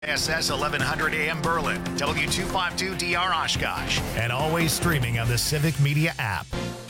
SS 1100 AM Berlin, W252DR Oshkosh, and always streaming on the Civic Media app.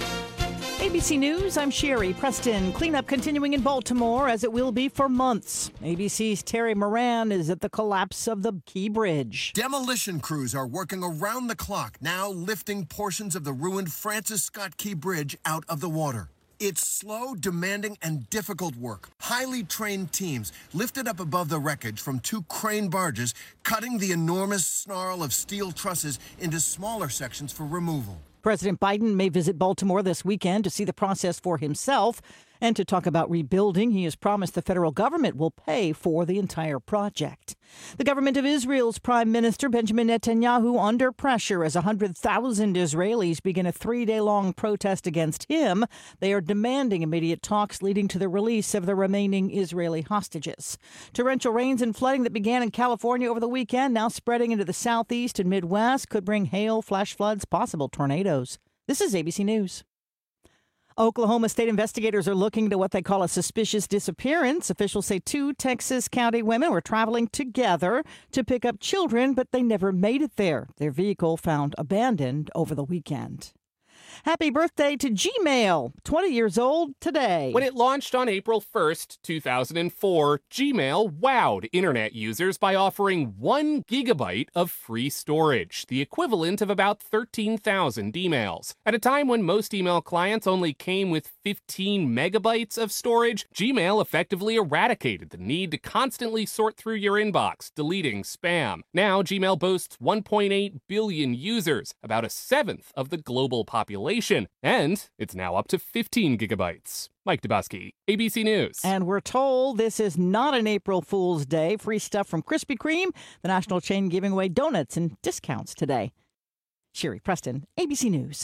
ABC News, I'm Sherry Preston. Cleanup continuing in Baltimore as it will be for months. ABC's Terry Moran is at the collapse of the Key Bridge. Demolition crews are working around the clock, now lifting portions of the ruined Francis Scott Key Bridge out of the water. It's slow, demanding, and difficult work. Highly trained teams lifted up above the wreckage from 2 crane barges, cutting the enormous snarl of steel trusses into smaller sections for removal. President Biden may visit Baltimore this weekend to see the process for himself and to talk about rebuilding. He has promised the federal government will pay for the entire project. The government of Israel's Prime Minister Benjamin Netanyahu under pressure as 100,000 Israelis begin a 3-day-long protest against him. They are demanding immediate talks leading to the release of the remaining Israeli hostages. Torrential rains and flooding that began in California over the weekend now spreading into the southeast and Midwest could bring hail, flash floods, possible tornadoes. This is ABC News. Oklahoma state investigators are looking into what they call a suspicious disappearance. Officials say 2 Texas County women were traveling together to pick up children, but they never made it there. Their vehicle found abandoned over the weekend. Happy birthday to Gmail, 20 years old today. When it launched on April 1st, 2004, Gmail wowed internet users by offering 1 gigabyte of free storage, the equivalent of about 13,000 emails. At a time when most email clients only came with 15 megabytes of storage, Gmail effectively eradicated the need to constantly sort through your inbox, deleting spam. Now, Gmail boasts 1.8 billion users, about 1/7 of the global population, and it's now up to 15 gigabytes. Mike Dubosky, ABC News. And we're told this is not an April Fool's Day. Free stuff from Krispy Kreme, the national chain giving away donuts and discounts today. Sherry Preston, ABC News.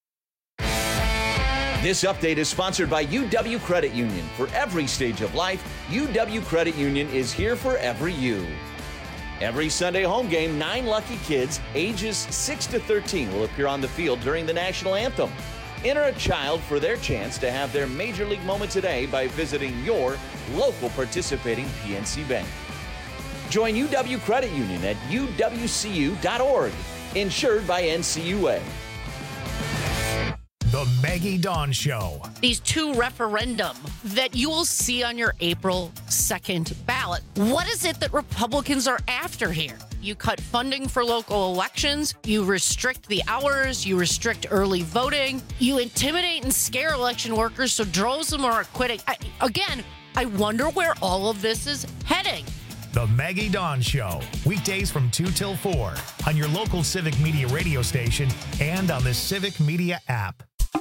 This update is sponsored by UW Credit Union. For every stage of life, UW Credit Union is here for every you. Every Sunday home game, 9 lucky kids ages 6 to 13 will appear on the field during the national anthem. Enter a child for their chance to have their major league moment today by visiting your local participating PNC Bank. Join UW Credit Union at uwcu.org. Insured by NCUA. The Maggie Dawn Show. These 2 referendum that you will see on your April 2nd ballot. What is it that Republicans are after here? You cut funding for local elections. You restrict the hours. You restrict early voting. You intimidate and scare election workers so droves of them are quitting. I wonder where all of this is heading. The Maggie Dawn Show. Weekdays from 2 till 4 on your local Civic Media radio station and on the Civic Media app.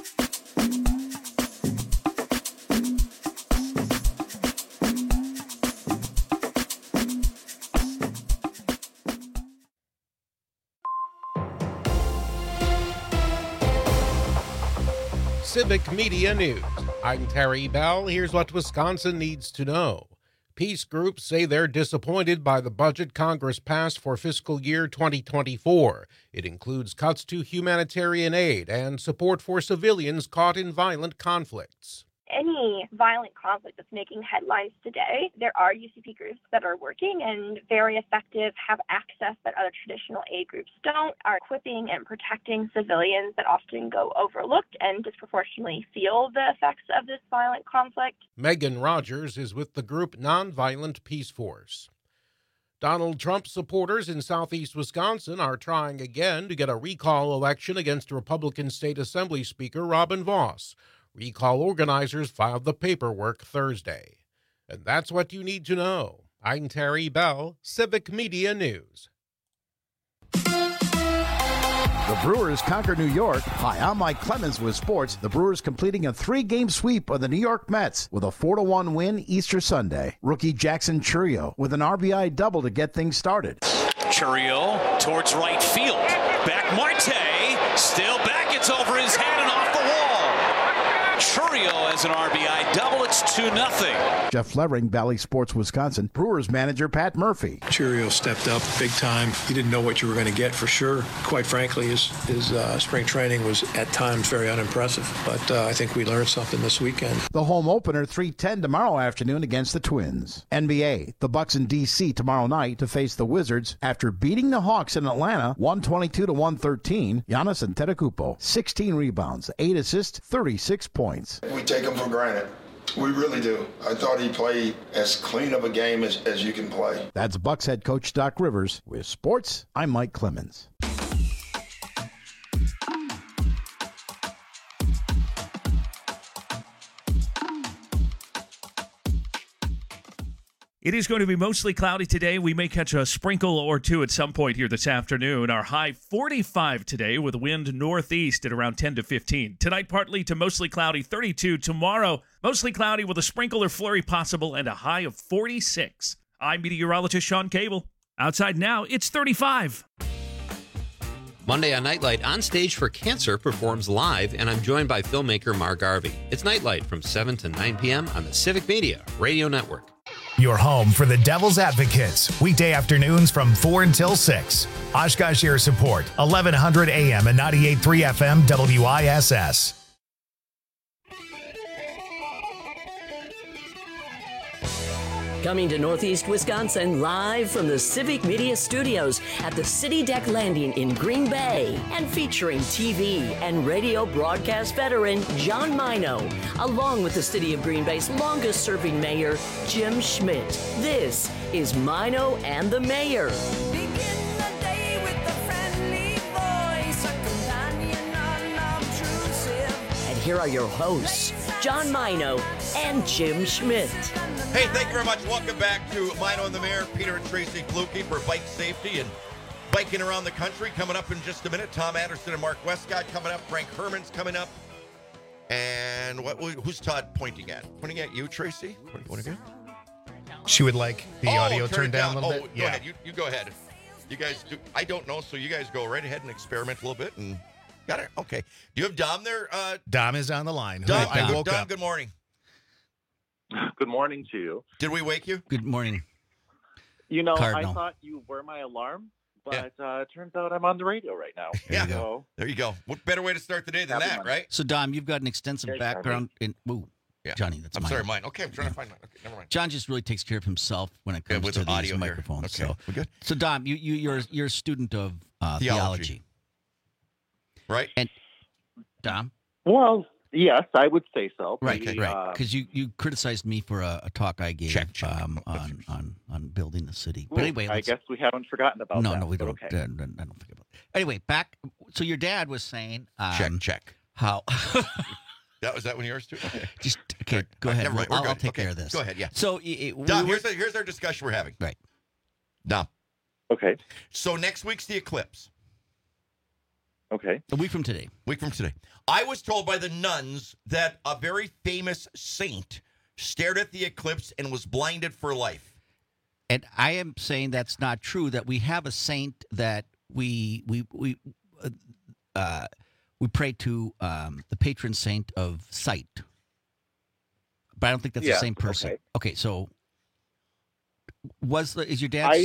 Civic Media News. I'm Terry Bell. Here's what Wisconsin needs to know. Peace groups say they're disappointed by the budget Congress passed for fiscal year 2024. It includes cuts to humanitarian aid and support for civilians caught in violent conflicts. Any violent conflict that's making headlines today, there are UCP groups that are working and very effective, have access that other traditional aid groups don't, are equipping and protecting civilians that often go overlooked and disproportionately feel the effects of this violent conflict. Megan Rogers is with the group Nonviolent Peace Force. Donald Trump supporters in southeast Wisconsin are trying again to get a recall election against Republican State Assembly Speaker Robin Vos. Recall organizers filed the paperwork Thursday. And that's what you need to know. I'm Terry Bell, Civic Media News. The Brewers conquer New York. Hi, I'm Mike Clemens with sports. The Brewers completing a 3-game sweep of the New York Mets with a 4-1 win Easter Sunday. Rookie Jackson Chourio with an RBI double to get things started. Chourio towards right field. Back Marte, still back. It's over his head and off the wall. Churio has an RBI double. It's 2-0. Jeff Levering, Valley Sports, Wisconsin. Brewers manager Pat Murphy. Churio stepped up big time. You didn't know what you were going to get for sure. Quite frankly, his spring training was at times very unimpressive. But I think we learned something this weekend. The home opener 3:10 tomorrow afternoon against the Twins. NBA, the Bucks in D.C. tomorrow night to face the Wizards after beating the Hawks in Atlanta 122-113. Giannis Antetokounmpo, 16 rebounds, 8 assists, 36 points. We take him for granted. We really do. I thought he played as clean of a game as you can play. That's Bucks head coach Doc Rivers. With sports, I'm Mike Clemens. It is going to be mostly cloudy today. We may catch a sprinkle or two at some point here this afternoon. Our high 45 today with wind northeast at around 10 to 15. Tonight, partly to mostly cloudy, 32. Tomorrow, mostly cloudy with a sprinkle or flurry possible and a high of 46. I'm meteorologist Sean Cable. Outside now, it's 35. Monday on Nightlight, On Stage for Cancer performs live, and I'm joined by filmmaker Mark Garvey. It's Nightlight from 7 to 9 p.m. on the Civic Media Radio Network. Your home for the Devil's Advocates, weekday afternoons from 4 until 6. Oshkosh Air Support, 1100 AM and 98.3 FM WISS. Coming to Northeast Wisconsin live from the Civic Media Studios at the City Deck Landing in Green Bay and featuring TV and radio broadcast veteran John Mino, along with the City of Green Bay's longest-serving mayor, Jim Schmidt. This is Mino and the Mayor. And here are your hosts, John Mino and Jim Schmidt. Hey, thank you very much. Welcome back to Mino and the Mayor. Peter and Tracy Kluge for bike safety and biking around the country. Coming up in just a minute. Tom Anderson and Mark Westcott coming up. Frank Herman's coming up. And who's Todd pointing at? Pointing at you, Tracy? Pointing at? She would like the audio turned down a little bit. Go ahead. You go ahead. You guys do. I don't know, so you guys go right ahead and experiment a little bit. And got it. Okay. Do you have Dom there? Dom is on the line. Dom, I woke Dom, up. good morning. Good morning to you. Did we wake you? Good morning. You know, Cardinal. I thought you were my alarm, but it turns out I'm on the radio right now. Yeah. So, there you go. What better way to start the day than that, right? So, Dom, you've got an extensive background in. Ooh, yeah. Johnny, that's mine. I'm sorry, mine. Okay, I'm trying to find mine. Okay, never mind. John just really takes care of himself when it comes with to the these audio microphones. here. Okay, so we're good. So, Dom, you're a student of theology, right? And Dom. Well, yes, I would say so. Right. Because you criticized me for a talk I gave on building the city. But anyway, I guess we haven't forgotten about that. No, we don't. Okay. I don't forget about it. Anyway, back. So your dad was saying, check. How? Was that one of yours too? Okay. Okay. Go ahead. Never mind. I'll take care of this. Go ahead. Yeah. So, Dom, here's our discussion we're having. Right. Dom. Okay. So next week's the eclipse. Okay. A week from today. I was told by the nuns that a very famous saint stared at the eclipse and was blinded for life. And I am saying that's not true. That we have a saint that we pray to, the patron saint of sight. But I don't think that's the same person. Okay, so is your dad?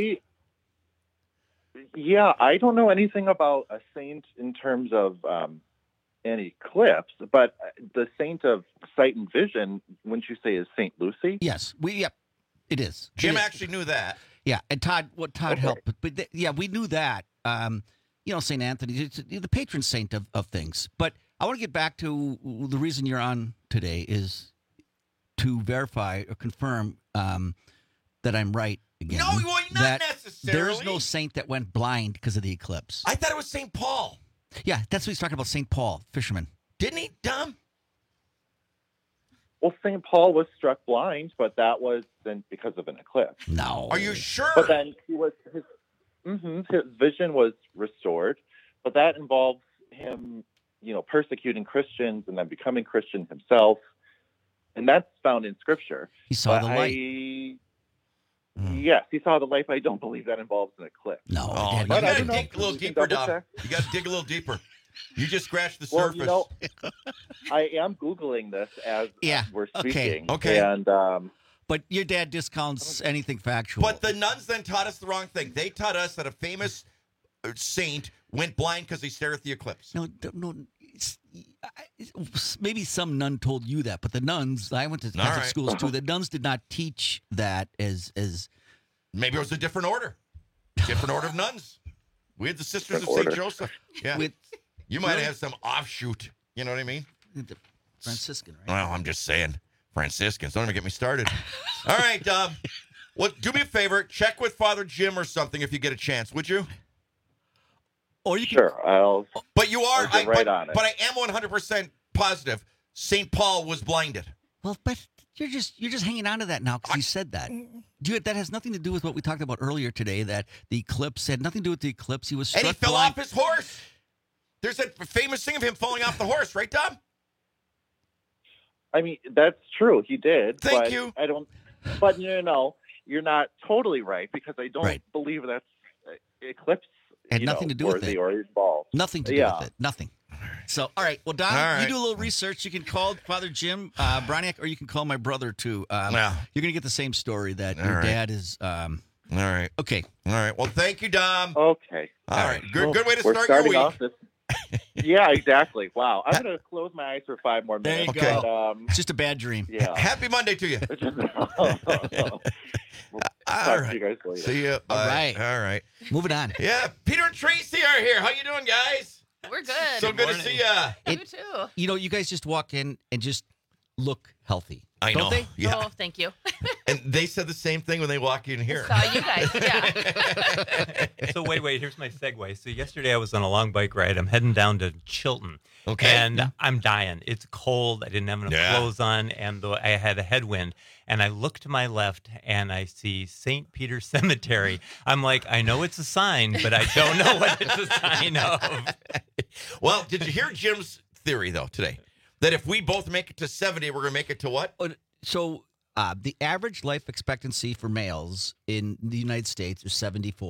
I don't know anything about a saint in terms of an eclipse, but the saint of sight and vision, wouldn't you say is Saint Lucy? Yes, it is. Jim actually knew that. Yeah, and Todd helped, but we knew that. Saint Anthony, it's the patron saint of things. But I want to get back to the reason you're on today is to verify or confirm that I'm right again. No, not necessarily. There's no saint that went blind because of the eclipse. I thought it was St. Paul. Yeah, that's what he's talking about, St. Paul, fisherman. Didn't he, Dom? Well, St. Paul was struck blind, but that was then because of an eclipse. No. Are you sure? But then his vision was restored, but that involves him, persecuting Christians and then becoming Christian himself. And that's found in Scripture. He saw the light. Yes, he saw the light. I don't believe that involves an eclipse. No. You got to dig a little deeper, Dom. You got to dig a little deeper. You just scratched the Well, surface. I am Googling this as we're speaking. Okay. And but your dad discounts anything factual. But the nuns then taught us the wrong thing. They taught us that a famous saint went blind because he stared at the eclipse. No. Maybe some nun told you that, but the nuns, I went to Catholic schools too, the nuns did not teach that as maybe it was a different order. Different order of nuns. We had the Sisters of St. Joseph. Yeah. You might have some offshoot. You know what I mean? Franciscan, right? Well, I'm just saying. Franciscans. Don't even get me started. All right. Well, do me a favor. Check with Father Jim or something if you get a chance, would you? Or you can, sure. But you are. I'll get right on it. But I am 100% positive St. Paul was blinded. Well, but you're just hanging on to that now because you said that. That has nothing to do with what we talked about earlier today, that the eclipse had nothing to do with the eclipse. He was struck and he fell blind. off his horse. There's a famous thing of him falling off the horse, right, Tom? I mean, that's true. He did. Thank you. I don't. But no, you're not totally right because I don't believe that's eclipse. Had nothing to do with it. Or involved. Nothing to do with it. Nothing. So, all right. Well, Don, you do a little research. You can call Father Jim Broniak, or you can call my brother, too. You're going to get the same story that your dad is... all right. Okay. All right. Well, thank you, Dom. Okay. All right. Good way to we're start your starting week. off this. Yeah, exactly. Wow. I'm going to close my eyes for 5 more minutes. There you go. It's just a bad dream. Yeah. Happy Monday to you. All right. You guys later. See you. All right. All right. Moving on. Yeah. Peter and Tracy are here. How you doing, guys? We're good. So good to see ya. You too. You know, you guys just walk in and just look healthy. I Don't know. they? Yeah. Oh, thank you. And they said the same thing when they walk in here. Saw you guys, yeah. So wait, here's my segue. So yesterday I was on a long bike ride. I'm heading down to Chilton. Okay. And I'm dying. It's cold. I didn't have enough clothes on, and I had a headwind. And I look to my left, and I see St. Peter's Cemetery. I'm like, I know it's a sign, but I don't know what it's a sign of. Well, did you hear Jim's theory, though, today? That if we both make it to 70, we're going to make it to what? So the average life expectancy for males in the United States is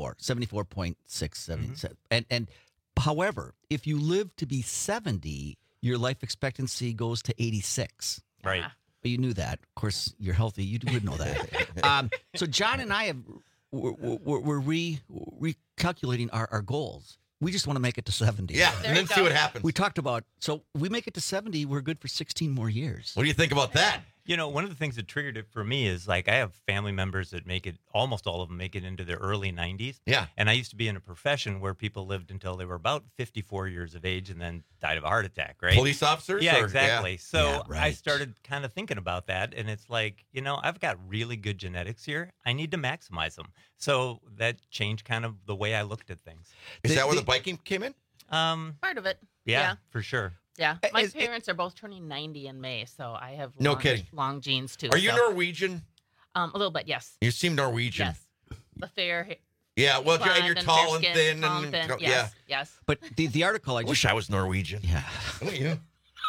74.677. And however, if you live to be 70, your life expectancy goes to 86. Right. But you knew that. Of course, you're healthy. You would know that. So John and I we're recalculating our goals. We just want to make it to 70. Yeah, and then see what happens. We talked about, so we make it to 70, we're good for 16 more years. What do you think about that? You know, one of the things that triggered it for me is like I have family members that make it, almost all of them make it into their early 90s. Yeah. And I used to be in a profession where people lived until they were about 54 years of age and then died of a heart attack, right? Police officers? Yeah, or- exactly. yeah. So Yeah, right. I started kind of thinking about that. And it's like, you know, I've got really good genetics here. I need to maximize them. So that changed kind of the way I looked at things. Is that where the biking came in? Part of it. Yeah, for sure. Yeah. My parents are both turning 90 in May, so I have No kidding. long genes too. Are you so. Norwegian? A little bit, yes. You seem Norwegian. Yes. The fair hair. Yeah, well, and you're blonde tall and fair thin. skin, tall And, thin. yeah. Yes, yes. But the article I I wish I was Norwegian. Yeah. Wouldn't you?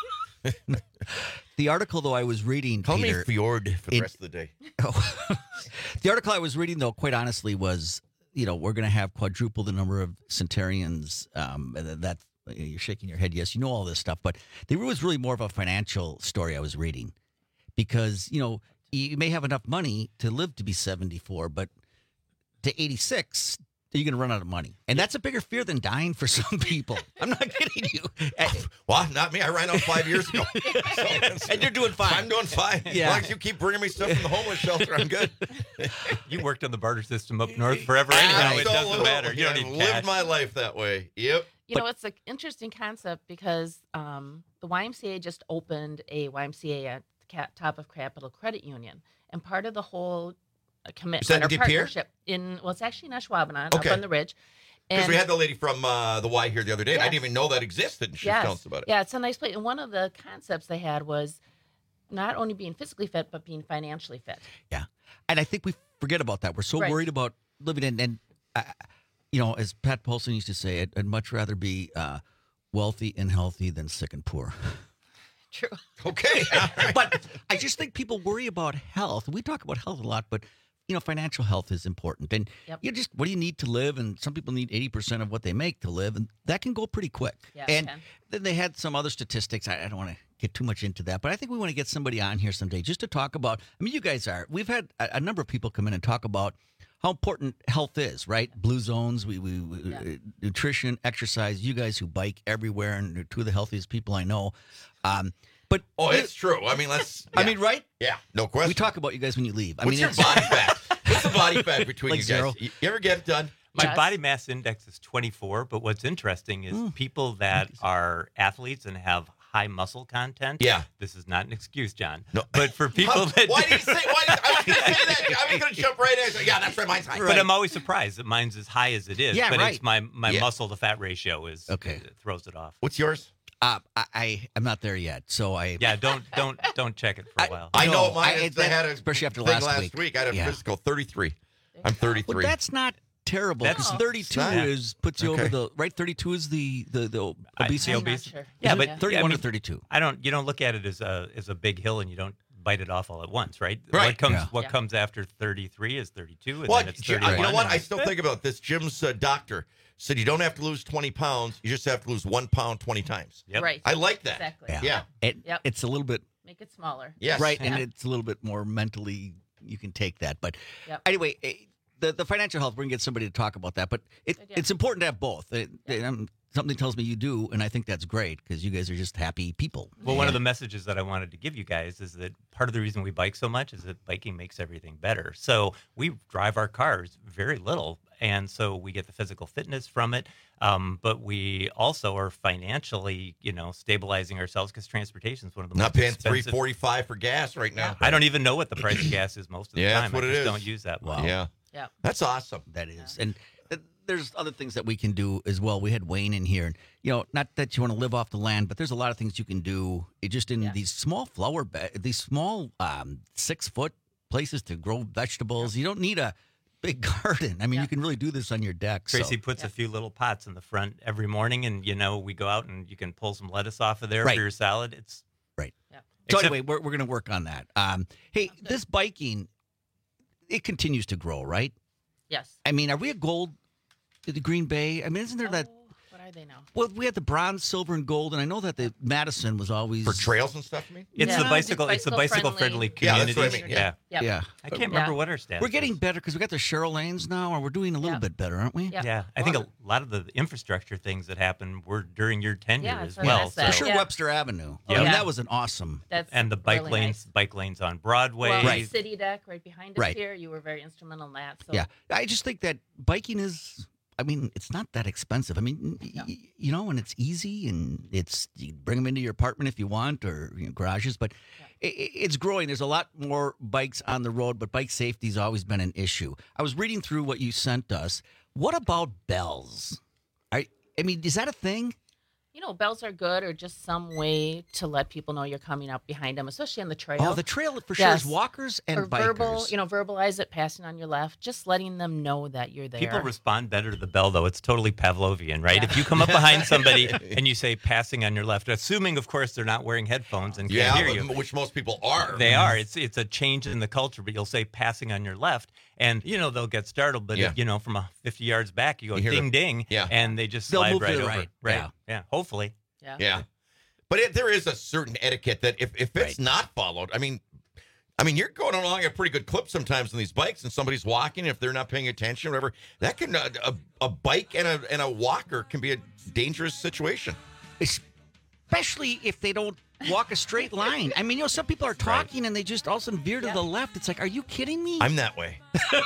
The article, though, I was reading, Call Peter, me Fjord for the rest of the day. the article I was reading, though, quite honestly, was, you know, we're going to have quadruple the number of centenarians. That you're shaking your head. Yes, you know all this stuff. But there was really more of a financial story I was reading because, you know, you may have enough money to live to be 74, but to 86, you're going to run out of money. And that's a bigger fear than dying for some people. I'm not kidding you. Well, not me. I ran out 5 years ago. And you're doing fine. I'm doing fine. Yeah. As long as you keep bringing me stuff from the homeless shelter, I'm good. You worked on the barter system up north forever anyhow. It doesn't Absolutely. matter. You don't I've need lived cash. my life that way. Yep. You know, it's an interesting concept because the YMCA just opened a YMCA at the top of Capital Credit Union. And part of the whole commitment or De Pere? partnership it's actually in Ashwaubenon, Okay. up on the ridge. Because we And- had the lady from the Y here the other day, and I Yes. didn't even know that existed. And she was telling us about it. Yeah, it's a nice place. And one of the concepts they had was not only being physically fit, but being financially fit. Yeah. And I think we forget about that. We're so Right. worried about living in, and you know, as Pat Paulson used to say, I'd much rather be wealthy and healthy than sick and poor. True. Okay. But I just think people worry about health. We talk about health a lot, but financial health is important. And what do you need to live? And some people need 80% of what they make to live, and that can go pretty quick. Yeah, and then they had some other statistics. I don't want to get too much into that, but I think we want to get somebody on here someday just to talk about. I mean, you guys we've had a number of people come in and talk about how important health is, right? Blue zones, nutrition, exercise. You guys who bike everywhere and are two of the healthiest people I know. But it's true. I mean, I mean, right? Yeah, no question. We talk about you guys when you leave. What's your body fat? What's the body fat between like you guys? Zero. You ever get it done? My body mass index is 24, but what's interesting is people that are athletes and have high muscle content. Yeah. This is not an excuse, John. No. But for people that... Why did you say... I was going to say that. I was going to jump right in. Yeah, that's right. Mine's high. But I'm always surprised that mine's as high as it is. Yeah, but right. it's my muscle to fat ratio is throws it off. What's yours? I'm not there yet, so don't check it for a while. I know mine. I had a especially after thing last week. I had a physical 33. I'm 33. Well, that's not terrible because 32 puts you over the right. 32 is the obesity. Sure. Yeah, but 31 to 32. You don't look at it as a big hill and you don't bite it off all at once, right? Right. What comes after 33 is 32, and well, then it's 31. You know what? I still think about this. Jim's doctor said you don't have to lose 20 pounds. You just have to lose 1 pound 20 times. Yep. Right. I like that. Exactly. Yeah. It's a little bit. Make it smaller. Yes. Right, and it's a little bit more mentally. You can take that, but anyway. The financial health, we're going to get somebody to talk about that, but it's important to have both. Something tells me you do, and I think that's great because you guys are just happy people. Well, one of the messages that I wanted to give you guys is that part of the reason we bike so much is that biking makes everything better. So we drive our cars very little, and so we get the physical fitness from it, but we also are financially, stabilizing ourselves because transportation is one of the not most paying expensive. $3.45 for gas right now. I don't even know what the price of gas is most of the time. That's what I it just is. don't use that much. Yeah. That's awesome. That is. And there's other things that we can do as well. We had Wayne in here. And, not that you want to live off the land, but there's a lot of things you can do just in these small flower beds, these small 6-foot places to grow vegetables. You don't need a big garden. I mean, you can really do this on your deck. Tracy puts a few little pots in the front every morning, and, we go out and you can pull some lettuce off of there for your salad. It's right. Yeah. So anyway, we're going to work on that. Hey, this biking, it continues to grow, right? Yes. I mean, are we at gold at the Green Bay? I mean, isn't there that? What are they now? Well, we had the bronze, silver, and gold, and I know that the Madison was always for trails and stuff. It's the bicycle friendly community. Yeah, that's what I mean. Yeah. I can't remember what our stats. We're getting better because we got the Cheryl lanes now, and we're doing a little bit better, aren't we? Yeah. I think a lot of the infrastructure things that happened were during your tenure as well. For sure, Webster Avenue. I mean, that was an awesome. And the bike lanes on Broadway. Well, City Deck right behind us here. You were very instrumental in that. So. Yeah, I just think that biking is. I mean, it's not that expensive. I mean, and it's easy, and you bring them into your apartment if you want, or garages. But it's growing. There's a lot more bikes on the road, but bike safety has always been an issue. I was reading through what you sent us. What about bells? I mean, is that a thing? Bells are good, or just some way to let people know you're coming up behind them, especially on the trail. Oh, the trail for sure is walkers and bikers. Verbalize it, passing on your left, just letting them know that you're there. People respond better to the bell, though. It's totally Pavlovian, right? If you come up behind somebody and you say passing on your left, assuming, of course, they're not wearing headphones and can't hear you. Which most people are. They are. It's a change in the culture, but you'll say passing on your left, and, they'll get startled, but, from 50 yards back, you go ding, ding, and they just slide right over. Right. Yeah. Hopefully. Yeah. But there is a certain etiquette that if it's not followed, I mean, you're going along at a pretty good clip sometimes on these bikes, and somebody's walking. If they're not paying attention, or whatever, that can a bike and a walker can be a dangerous situation, especially if they don't walk a straight line. I mean, some people are talking and they just all of a sudden veer to the left. It's like, are you kidding me? I'm that way.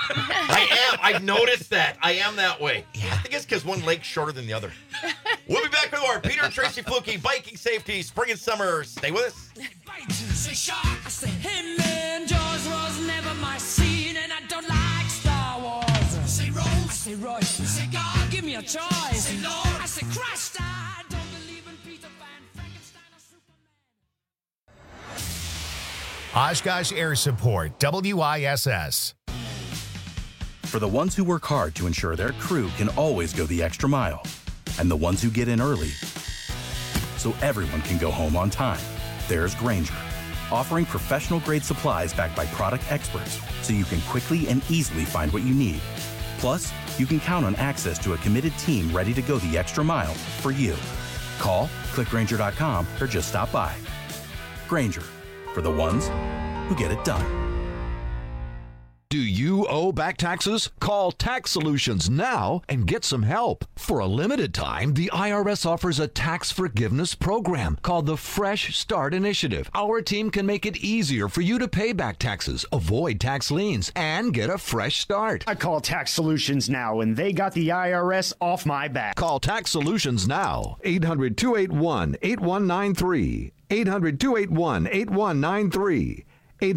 I am. I've noticed that. I am that way. Yeah. I think it's because one leg's shorter than the other. We'll be back with more Peter and Tracy Fluke, biking safety, spring and summer. Stay with us. Say shark, I say, hey man, Jaws was never my scene, and I don't like Star Wars. Say Rose, I say Royce, say God, give me a choice. Say Lord, I say Christ, I don't believe in Peter Pan, Frankenstein, or Superman. Oshkosh Air Support, WISS. For the ones who work hard to ensure their crew can always go the extra mile, and the ones who get in early so everyone can go home on time, there's Grainger, offering professional-grade supplies backed by product experts so you can quickly and easily find what you need. Plus, you can count on access to a committed team ready to go the extra mile for you. Call, click Grainger.com, or just stop by. Grainger, for the ones who get it done. Do you owe back taxes? Call Tax Solutions now and get some help. For a limited time, the IRS offers a tax forgiveness program called the Fresh Start Initiative. Our team can make it easier for you to pay back taxes, avoid tax liens, and get a fresh start. I call Tax Solutions now, and they got the IRS off my back. Call Tax Solutions now. 800-281-8193. 800-281-8193.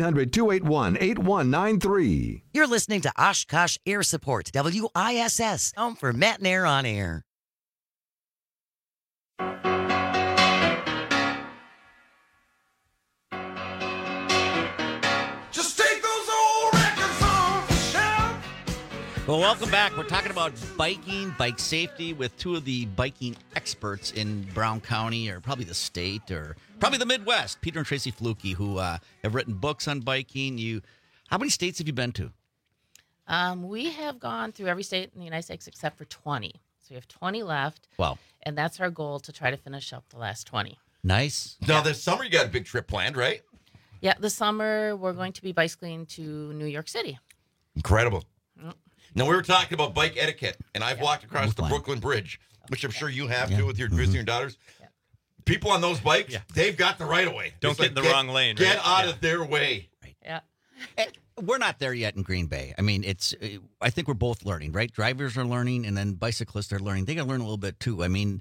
800-281-8193. You're listening to Oshkosh Air Support, WISS, home for Matt and Air on Air. Just take those old records off the shelf. Well, welcome back. We're talking about biking, bike safety with two of the biking experts in Brown County, or probably the state, or probably the Midwest, Peter and Tracy Fluke, who have written books on biking. How many states have you been to? We have gone through every state in the United States except for 20. So we have 20 left. Wow. And that's our goal, to try to finish up the last 20. Nice. Now, this summer you got a big trip planned, right? Yeah, this summer we're going to be bicycling to New York City. Incredible. Now, we were talking about bike etiquette, and I've walked across the Brooklyn Bridge, which I'm sure you have too with your visiting your daughters. People on those bikes, they've got the right of way. Don't get in the wrong lane. Get out of their way. Yeah. We're not there yet in Green Bay. I mean, I think we're both learning, right? Drivers are learning, and then bicyclists are learning. They got to learn a little bit too. I mean,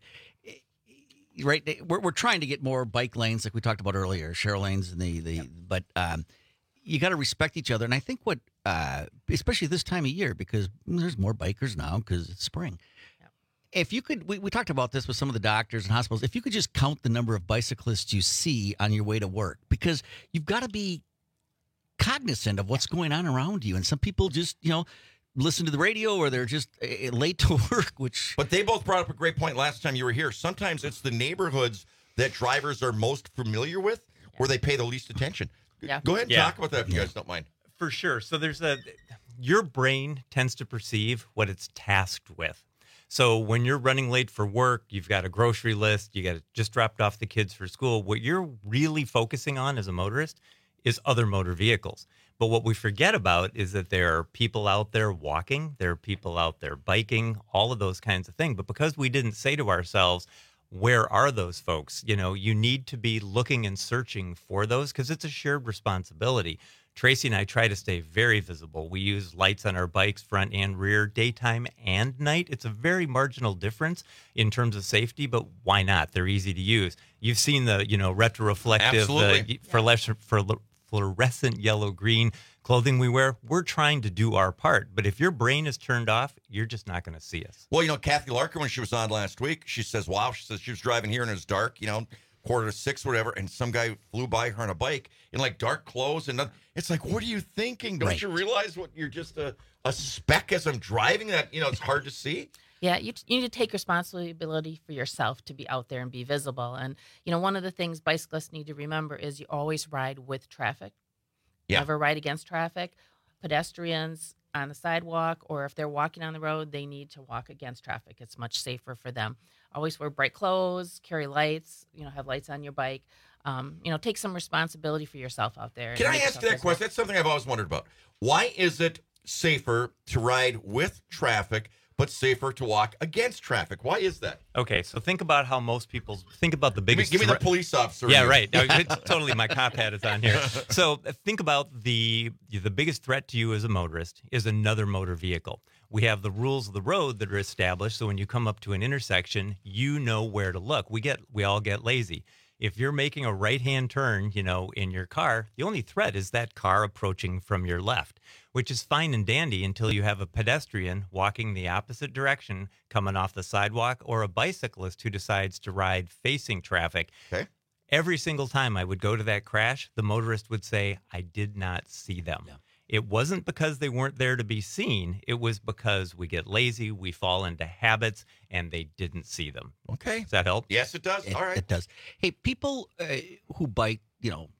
right? We're trying to get more bike lanes, like we talked about earlier, share lanes, and but you got to respect each other. And I think especially this time of year, because there's more bikers now because it's spring. If you could, we talked about this with some of the doctors and hospitals. If you could just count the number of bicyclists you see on your way to work, because you've got to be cognizant of what's going on around you. And some people just, listen to the radio, or they're just late to work, But they both brought up a great point last time you were here. Sometimes it's the neighborhoods that drivers are most familiar with where they pay the least attention. Yeah. Go ahead and talk about that if you guys don't mind. For sure. So your brain tends to perceive what it's tasked with. So when you're running late for work, you've got a grocery list, you got just dropped off the kids for school. What you're really focusing on as a motorist is other motor vehicles. But what we forget about is that there are people out there walking, there are people out there biking, all of those kinds of things. But because we didn't say to ourselves, where are those folks? You need to be looking and searching for those, because it's a shared responsibility. Tracy and I try to stay very visible. We use lights on our bikes, front and rear, daytime and night. It's a very marginal difference in terms of safety, but why not? They're easy to use. You've seen the, retroreflective, fluorescent yellow-green clothing we wear. We're trying to do our part, but if your brain is turned off, you're just not going to see us. Well, Kathy Larker, when she was on last week, she says, wow, she was driving here and it was dark, 5:45, whatever, and some guy flew by her on a bike in dark clothes, and it's like, what are you thinking? Don't you realize what you're just a speck as I'm driving that, it's hard to see? Yeah, you need to take responsibility for yourself to be out there and be visible. And, one of the things bicyclists need to remember is you always ride with traffic. Yeah. Never ride against traffic. Pedestrians on the sidewalk, or if they're walking on the road, they need to walk against traffic. It's much safer for them. Always wear bright clothes, carry lights, have lights on your bike. Take some responsibility for yourself out there. Can I ask that question? That's something I've always wondered about. Why is it safer to ride with traffic, but safer to walk against traffic? Why is that? Okay, so think about how most people think about the biggest... Give me the police officer. Yeah, right. No, it's totally, my cop hat is on here. So think about the biggest threat to you as a motorist is another motor vehicle. We have the rules of the road that are established, so when you come up to an intersection, you know where to look. We all get lazy. If you're making a right-hand turn, in your car, the only threat is that car approaching from your left, which is fine and dandy until you have a pedestrian walking the opposite direction coming off the sidewalk, or a bicyclist who decides to ride facing traffic. Okay. Every single time I would go to that crash, the motorist would say, I did not see them. Yeah. It wasn't because they weren't there to be seen. It was because we get lazy, we fall into habits, and they didn't see them. Okay. Does that help? Yes, it does. All right. It does. Hey, people who bike,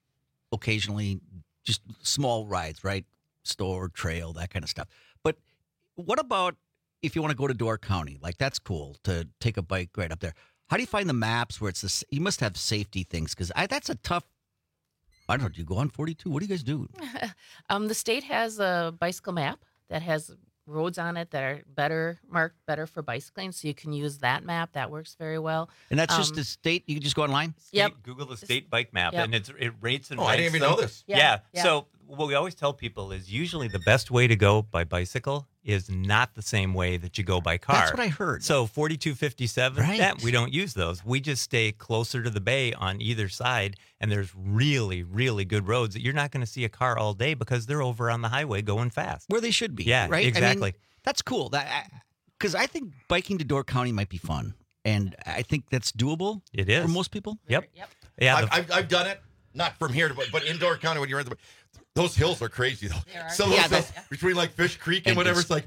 occasionally, just small rides, right? Store, trail, that kind of stuff. But what about if you want to go to Door County? Like, that's cool to take a bike right up there. How do you find the maps where it's this? You must have safety things because that's a tough. I don't know. Do you go on 42? What do you guys do? The state has a bicycle map that has roads on it that are marked better for bicycling, so you can use that map. That works very well. And that's just the state. You can just go online. Yep. Google the state bike map, and it rates and. Oh, I didn't even know this. Yeah. So what we always tell people is usually the best way to go by bicycle is not the same way that you go by car. That's what I heard. So 4257, Right. we don't use those. We just stay closer to the bay on either side, and there's really, really good roads that you're not going to see a car all day because they're over on the highway going fast. Where they should be. Yeah, right? exactly. I mean, that's cool. Because I think biking to Door County might be fun, and I think that's doable. It is for most people. Yep. Yeah. I've done it, not from here, but indoor county when you're in the. Those hills are crazy though. Some of those hills between like Fish Creek and whatever, it's like,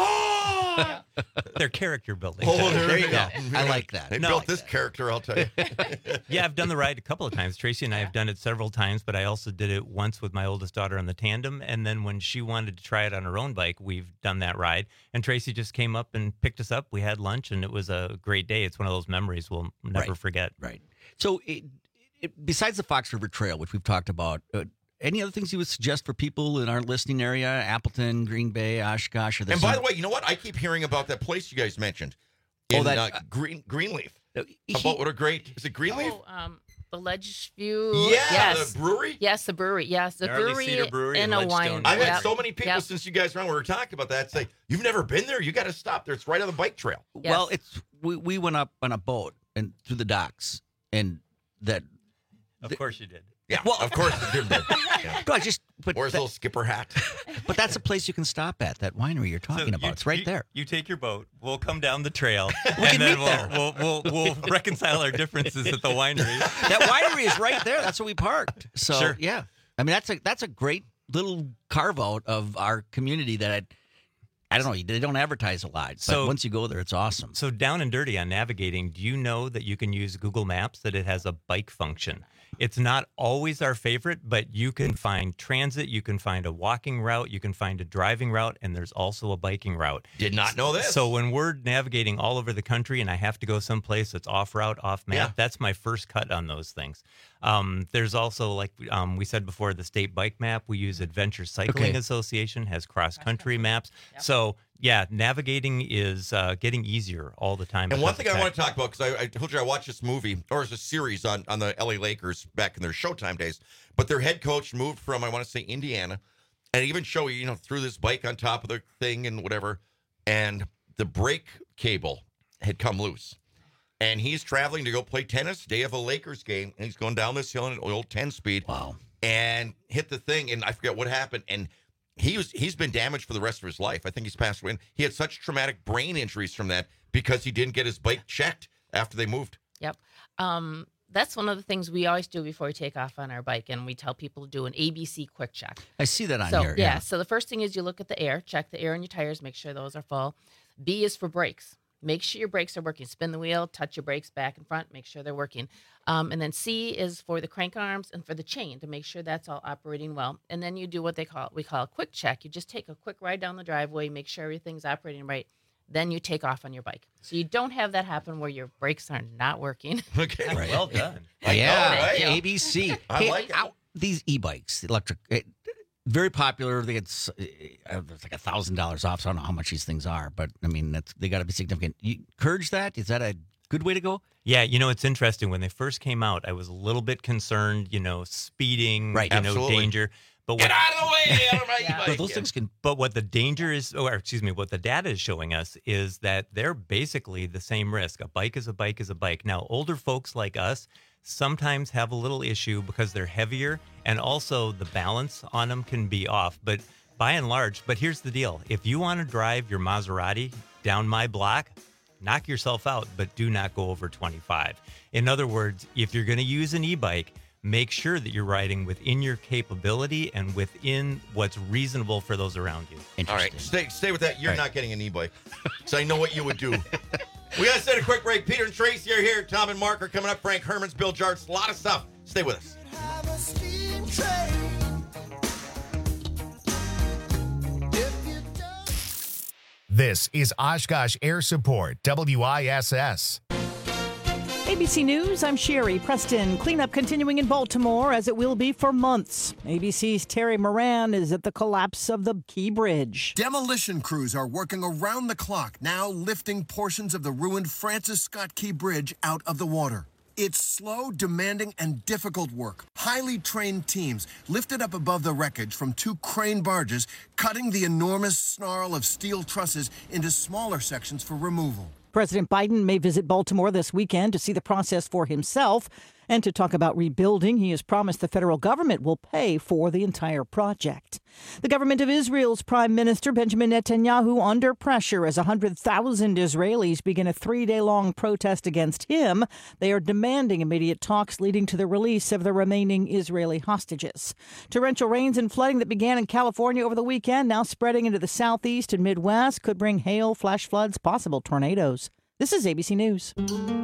oh, they're character building. Oh, there you go. I like that. They built this character, I'll tell you. Yeah, I've done the ride a couple of times. Tracy and I have done it several times, but I also did it once with my oldest daughter on the tandem. And then when she wanted to try it on her own bike, we've done that ride. And Tracy just came up and picked us up. We had lunch, and it was a great day. It's one of those memories we'll never forget. Right. So besides the Fox River Trail, which we've talked about, any other things you would suggest for people in our listening area? Appleton, Green Bay, Oshkosh? And by the way, you know what? I keep hearing about that place you guys mentioned in Greenleaf. About what a great... Is it Greenleaf? The Ledgeview. Yeah, yes. the brewery? Yes, the brewery. Yes, the Early Cedar brewery and a wine. I've had so many people since you guys were talking about that say, you've never been there? You got to stop there. It's right on the bike trail. Yes. Well, we went up on a boat and through the docks, and that... Of course you did. Yeah, well, of course you did. Yeah. Where's a little skipper hat? But that's a place you can stop at, that winery you're talking about. It's right there. You take your boat. We'll come down the trail, We and can then meet there. we'll reconcile our differences at the winery. That winery is right there. That's where we parked. So Sure. yeah, I mean that's a great little carve out of our community that I don't know. They don't advertise a lot, but once you go there, it's awesome. So down and dirty on navigating, do you know that you can use Google Maps, that it has a bike function? It's not always our favorite, but you can find transit, you can find a walking route, you can find a driving route, and there's also a biking route. Did not know this. So when we're navigating all over the country and I have to go someplace that's off route, off map, that's my first cut on those things. There's also, like we said before, the state bike map. We use Adventure Cycling Association, has cross-country maps. Yep. So, yeah, navigating is getting easier all the time. And one thing I want to talk about, because I told you I watched this movie, or it's a series on the LA Lakers back in their Showtime days, but their head coach moved from, I want to say, Indiana, and even show, threw this bike on top of the thing and whatever, and the brake cable had come loose. And he's traveling to go play tennis, day of a Lakers game, and he's going down this hill in an old 10-speed. Wow. And hit the thing, and I forget what happened, and he's been damaged for the rest of his life. I think he's passed away. And he had such traumatic brain injuries from that because he didn't get his bike checked after they moved. Yep. That's one of the things we always do before we take off on our bike, and we tell people to do an ABC quick check. I see that on here. Yeah. So the first thing is you look at the air, check the air in your tires, make sure those are full. B is for brakes. Make sure your brakes are working. Spin the wheel, touch your brakes back and front, make sure they're working. And then C is for the crank arms and for the chain to make sure that's all operating well. And then you do what we call a quick check. You just take a quick ride down the driveway, make sure everything's operating right. Then you take off on your bike. So you don't have that happen where your brakes are not working. Okay. Right. Well done. Yeah. ABC. I like it. These e-bikes, electric, very popular. They get it's like $1,000 off. So I don't know how much these things are, but I mean, they got to be significant. You encourage that? Is that a good way to go? Yeah, it's interesting. When they first came out, I was a little bit concerned, speeding, right. Danger. But get out of the way! Out of my e-bike. Those things can. But what the danger is, what the data is showing us is that they're basically the same risk. A bike is a bike is a bike. Now, older folks like us sometimes have a little issue because they're heavier, and also the balance on them can be off. But by and large, here's the deal. If you want to drive your Maserati down my block, knock yourself out, but do not go over 25. In other words, if you're going to use an e-bike, make sure that you're riding within your capability and within what's reasonable for those around you. All right, stay with that. You're not getting an e-bike, so I know what you would do. We got to take a quick break. Peter and Tracy are here. Tom and Mark are coming up. Frank Hermans, Bill Jarts, a lot of stuff. Stay with us. This is Oshkosh Air Support, WISS. ABC News, I'm Sherry Preston. Cleanup continuing in Baltimore, as it will be for months. ABC's Terry Moran is at the collapse of the Key Bridge. Demolition crews are working around the clock, now lifting portions of the ruined Francis Scott Key Bridge out of the water. It's slow, demanding, and difficult work. Highly trained teams lifted up above the wreckage from 2 crane barges, cutting the enormous snarl of steel trusses into smaller sections for removal. President Biden may visit Baltimore this weekend to see the process for himself and to talk about rebuilding. He has promised the federal government will pay for the entire project. The government of Israel's Prime Minister Benjamin Netanyahu under pressure as 100,000 Israelis begin a 3-day-long protest against him. They are demanding immediate talks leading to the release of the remaining Israeli hostages. Torrential rains and flooding that began in California over the weekend, now spreading into the southeast and Midwest, could bring hail, flash floods, possible tornadoes. This is ABC News.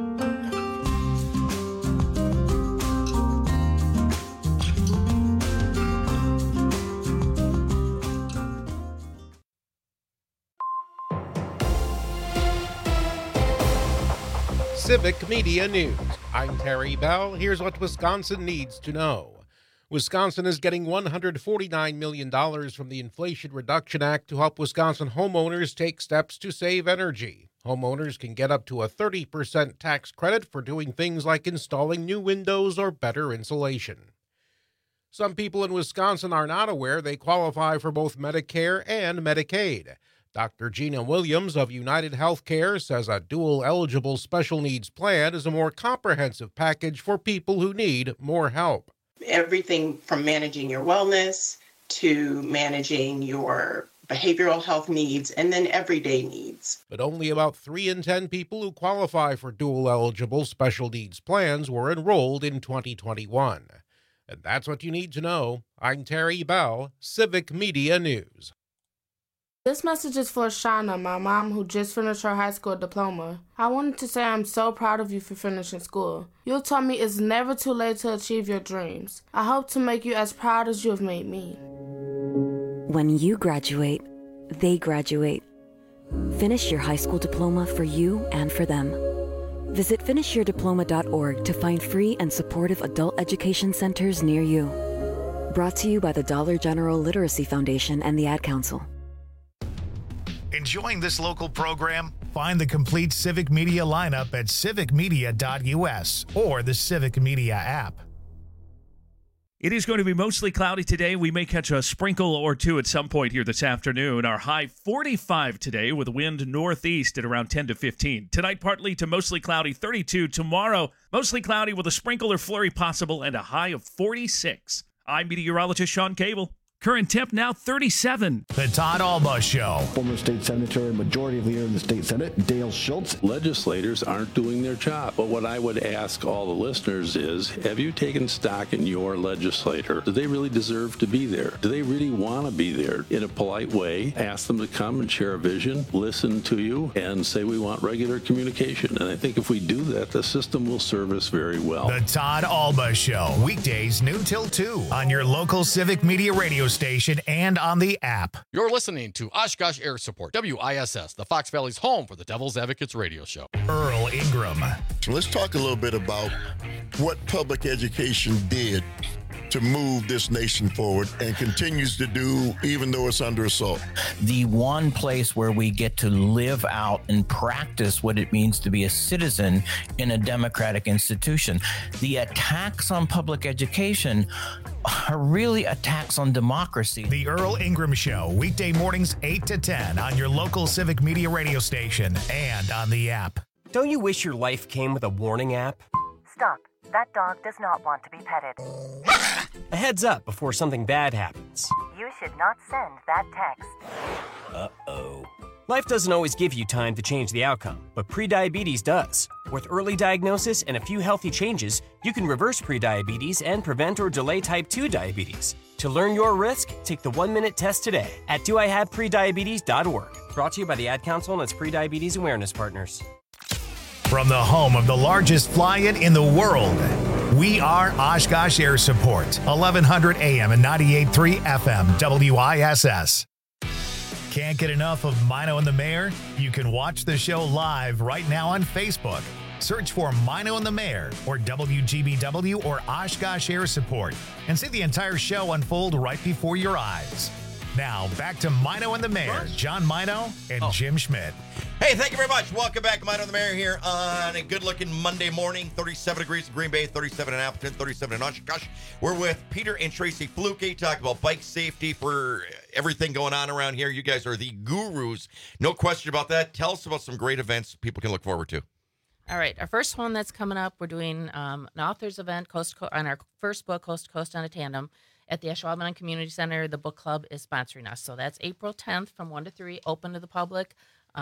Civic Media News. I'm Terry Bell. Here's what Wisconsin needs to know. Wisconsin is getting $149 million from the Inflation Reduction Act to help Wisconsin homeowners take steps to save energy. Homeowners can get up to a 30% tax credit for doing things like installing new windows or better insulation. Some people in Wisconsin are not aware they qualify for both Medicare and Medicaid. Dr. Gina Williams of United Healthcare says a dual-eligible special needs plan is a more comprehensive package for people who need more help. Everything from managing your wellness to managing your behavioral health needs and then everyday needs. But only about 3 in 10 people who qualify for dual-eligible special needs plans were enrolled in 2021. And that's what you need to know. I'm Terry Bell, Civic Media News. This message is for Shauna, my mom, who just finished her high school diploma. I wanted to say I'm so proud of you for finishing school. You taught me it's never too late to achieve your dreams. I hope to make you as proud as you have made me. When you graduate, they graduate. Finish your high school diploma for you and for them. Visit finishyourdiploma.org to find free and supportive adult education centers near you. Brought to you by the Dollar General Literacy Foundation and the Ad Council. Enjoying this local program? Find the complete Civic Media lineup at civicmedia.us or the Civic Media app. It is going to be mostly cloudy today. We may catch a sprinkle or two at some point here this afternoon. Our high 45 today with wind northeast at around 10 to 15. Tonight, partly to mostly cloudy, 32. Tomorrow, mostly cloudy with a sprinkle or flurry possible and a high of 46. I'm meteorologist Sean Cable. Current temp now 37. The Todd Alba Show. Former state senator, majority leader in the state senate, Dale Schultz. Legislators aren't doing their job. But what I would ask all the listeners is, have you taken stock in your legislator? Do they really deserve to be there? Do they really want to be there? In a polite way, ask them to come and share a vision, listen to you, and say we want regular communication. And I think if we do that, the system will serve us very well. The Todd Alba Show. Weekdays noon till 2 on your local Civic Media radio station and on the app. You're listening to Oshkosh Air Support, WISS, the Fox Valley's home for the Devil's Advocates radio show. Earl Ingram. So let's talk a little bit about what public education did to move this nation forward and continues to do even though it's under assault. The one place where we get to live out and practice what it means to be a citizen in a democratic institution. The attacks on public education are really attacks on democracy. The Earl Ingram Show, weekday mornings 8 to 10 on your local Civic Media radio station and on the app. Don't you wish your life came with a warning app? Stop. That dog does not want to be petted. A heads up before something bad happens. You should not send that text. Uh-oh. Life doesn't always give you time to change the outcome, but prediabetes does. With early diagnosis and a few healthy changes, you can reverse prediabetes and prevent or delay type 2 diabetes. To learn your risk, take the 1-minute test today at doihaveprediabetes.org. Brought to you by the Ad Council and its prediabetes awareness partners. From the home of the largest fly-in in the world, we are Oshkosh Air Support, 1100 AM and 98.3 FM, WISS. Can't get enough of Mino and the Mayor? You can watch the show live right now on Facebook. Search for Mino and the Mayor or WGBW or Oshkosh Air Support and see the entire show unfold right before your eyes. Now, back to Mino and the Mayor, John Mino and Jim Schmidt. Hey, thank you very much. Welcome back to Mino and the Mayor here on a good-looking Monday morning. 37 degrees in Green Bay, 37 in Appleton, 37 in Oshkosh. We're with Peter and Tracy Fluke, talking about bike safety for everything going on around here. You guys are the gurus. No question about that. Tell us about some great events people can look forward to. All right. Our first one that's coming up, we're doing an author's event on our first book, Coast to Coast on a Tandem, at the Ashwaubenon Community Center. The book club is sponsoring us. So that's April 10th from 1 to 3, open to the public.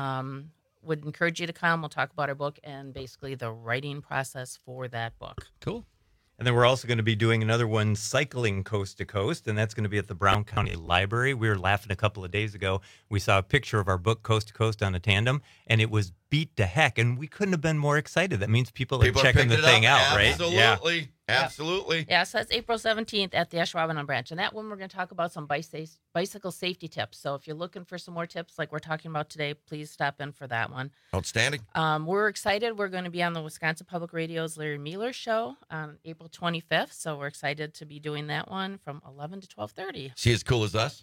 Would encourage you to come. We'll talk about our book and basically the writing process for that book. Cool. And then we're also going to be doing another one, Cycling Coast to Coast, and that's going to be at the Brown County Library. We were laughing a couple of days ago. We saw a picture of our book, Coast to Coast on a Tandem, and it was beat to heck, and we couldn't have been more excited. That means people are checking the thing out, right? Absolutely. Yeah. Absolutely. Yeah, so that's April 17th at the Ashwaubenon branch. And that one, we're going to talk about some bicycle safety tips. So if you're looking for some more tips like we're talking about today, please stop in for that one. Outstanding. We're excited. We're going to be on the Wisconsin Public Radio's Larry Mueller show on April 25th. So we're excited to be doing that one from 11 to 12:30. Is he as cool as us?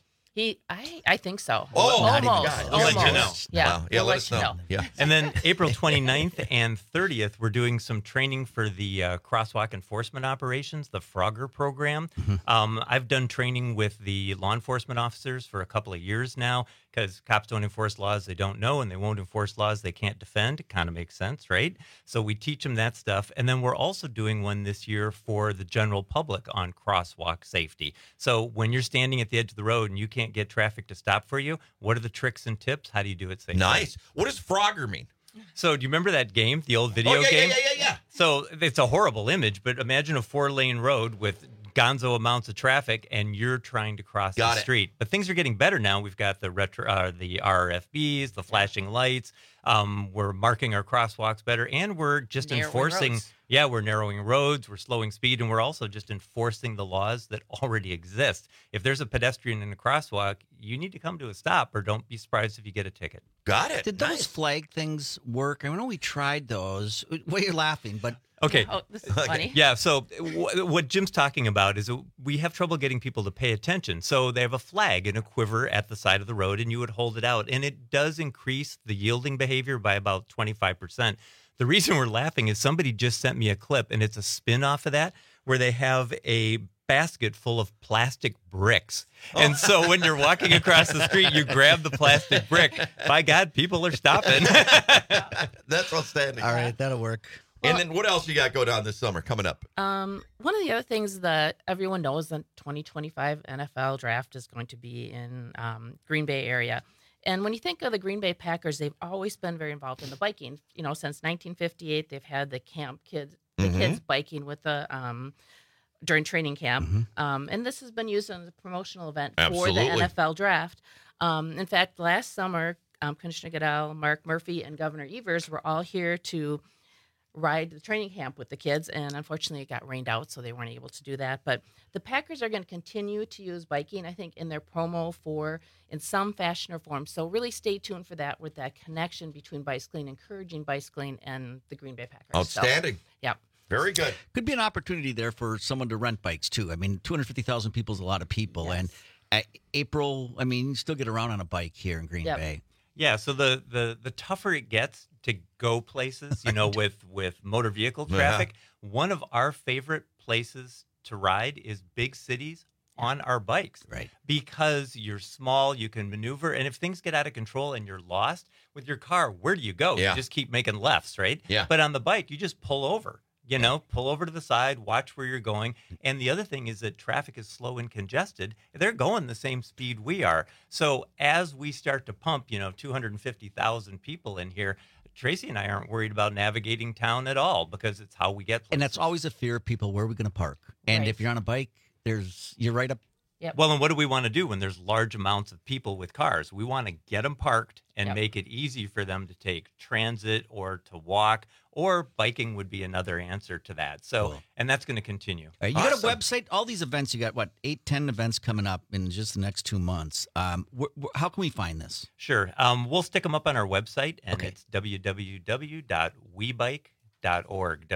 I think so. Oh, almost. I'll let you know. Yeah, wow. Yeah, let us know. Yeah. And then April 29th and 30th, we're doing some training for the crosswalk enforcement operations, the Frogger program. I've done training with the law enforcement officers for a couple of years now, because cops don't enforce laws they don't know, and they won't enforce laws they can't defend. It kind of makes sense, right? So we teach them that stuff. And then we're also doing one this year for the general public on crosswalk safety. So when you're standing at the edge of the road and you can't get traffic to stop for you, what are the tricks and tips? How do you do it safely? Nice. What does Frogger mean? So do you remember that game, the old video game? Yeah. So it's a horrible image, but imagine a 4-lane road with gonzo amounts of traffic, and you're trying to cross the street. But things are getting better now. We've got the the RFBs, the flashing lights. We're marking our crosswalks better, and we're just enforcing. Roads. Yeah, we're narrowing roads, we're slowing speed, and we're also just enforcing the laws that already exist. If there's a pedestrian in a crosswalk, you need to come to a stop, or don't be surprised if you get a ticket. Got it. Did those flag things work? I know we tried those. Well, you're laughing, but... Okay. Oh, this is funny. Yeah, so what Jim's talking about is we have trouble getting people to pay attention. So they have a flag and a quiver at the side of the road, and you would hold it out. And it does increase the yielding behavior by about 25%. The reason we're laughing is somebody just sent me a clip, and it's a spin-off of that, where they have a basket full of plastic bricks. And so when you're walking across the street, you grab the plastic brick. By God, people are stopping. That's outstanding. All right, that'll work. And then what else you got going on this summer coming up? One of the other things that everyone knows, the 2025 NFL draft is going to be in Green Bay area. And when you think of the Green Bay Packers, they've always been very involved in the biking. You know, since 1958, they've had the camp kids, kids biking with the during training camp. And this has been used as a promotional event for the NFL draft. In fact, last summer, Commissioner Goodell, Mark Murphy, and Governor Evers were all here to ride the training camp with the kids, and unfortunately it got rained out, so they weren't able to do that. But the Packers are going to continue to use biking, I think, in their promo in some fashion or form. So really stay tuned for that, with that connection between bicycling, encouraging bicycling, and the Green Bay Packers. Outstanding. So, yeah. Very good. Could be an opportunity there for someone to rent bikes, too. I mean, 250,000 people is a lot of people. Yes. And April, I mean, you still get around on a bike here in Green Bay. Yeah, so the tougher it gets to go places, you know, with motor vehicle traffic, one of our favorite places to ride is big cities on our bikes. Right. Because you're small, you can maneuver, and if things get out of control and you're lost with your car, where do you go? Yeah. You just keep making lefts, right? Yeah. But on the bike, you just pull over. You know, pull over to the side, watch where you're going. And the other thing is that traffic is slow and congested. They're going the same speed we are. So as we start to pump, 250,000 people in here, Tracy and I aren't worried about navigating town at all, because it's how we get places. And that's always a fear of people. Where are we going to park? And if you're on a bike, you're right up Yep. Well, and what do we want to do when there's large amounts of people with cars? We want to get them parked and make it easy for them to take transit or to walk, or biking would be another answer to that. So, and that's going to continue. You got a website? All these events, you got, 8-10 events coming up in just the next 2 months. How can we find this? Sure. We'll stick them up on our website, and it's www.webike.org,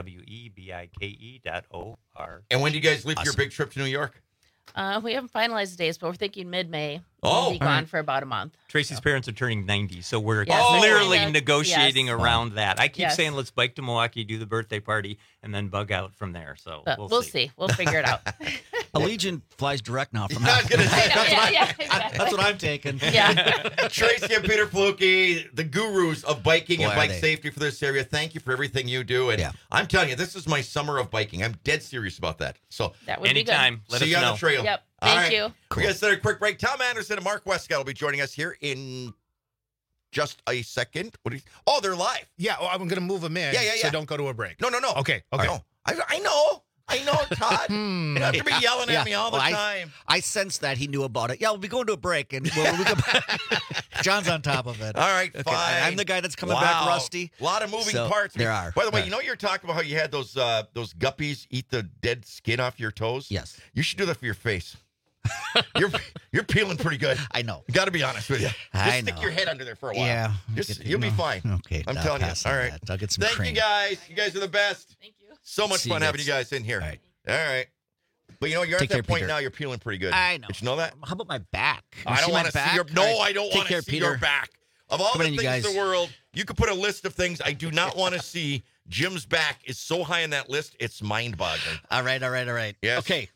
WEBIKE.org. And when do you guys leave your big trip to New York? We haven't finalized the dates, but we're thinking mid-May. Oh, we'll be gone for about a month. Tracy's parents are turning 90, so we're Yes. clearly Yes. negotiating Yes. around that. I keep Yes. saying let's bike to Milwaukee, do the birthday party, and then bug out from there. So But we'll see. We'll figure it out. Allegiant flies direct now from I was gonna say, That's what I'm taking. Tracy and Peter Fluke, the gurus of biking and Boy, bike are they. safety for this area. Thank you for everything you do. And I'm telling you, this is my summer of biking. I'm dead serious about that. So That would be good. anytime, let see us you on know. the trail. Yep. All Thank right. you. We're going to start a quick break. Tom Anderson and Mark Westcott will be joining us here in just a second. Oh, they're live. Yeah, I'm going to move them in. Yeah. So don't go to a break. No. Okay. No. I know, Todd. You don't have to be yelling at me all the time. I sensed that he knew about it. Yeah, we'll be going to a break, and we'll go back. John's on top of it. All right, Okay, fine. I'm the guy that's coming back rusty. A lot of moving So, parts. there are. By the way, Yeah. you know you're talking about how you had those guppies eat the dead skin off your toes? Yes. You should do that for your face. You're peeling pretty good. I know. Got to be honest with you. I Just stick know. your head under there for a while. Yeah. You'll be fine. Okay. I'm I'll telling you. pass All on right. that. I'll get some Thank cream. you guys. You guys are the best. Thank you. So much See fun you having guys. you guys in here. All right. All right. But you know, you're Take at care, that point Peter. now, you're peeling pretty good. I know. Did you know that? How about my back? I don't want to see your I don't want to see your back. Of all Come the on in, you things in guys. the world, you could put a list of things I do not want to see. Jim's back is so high on that list, it's mind-boggling. All right. Yes. Okay.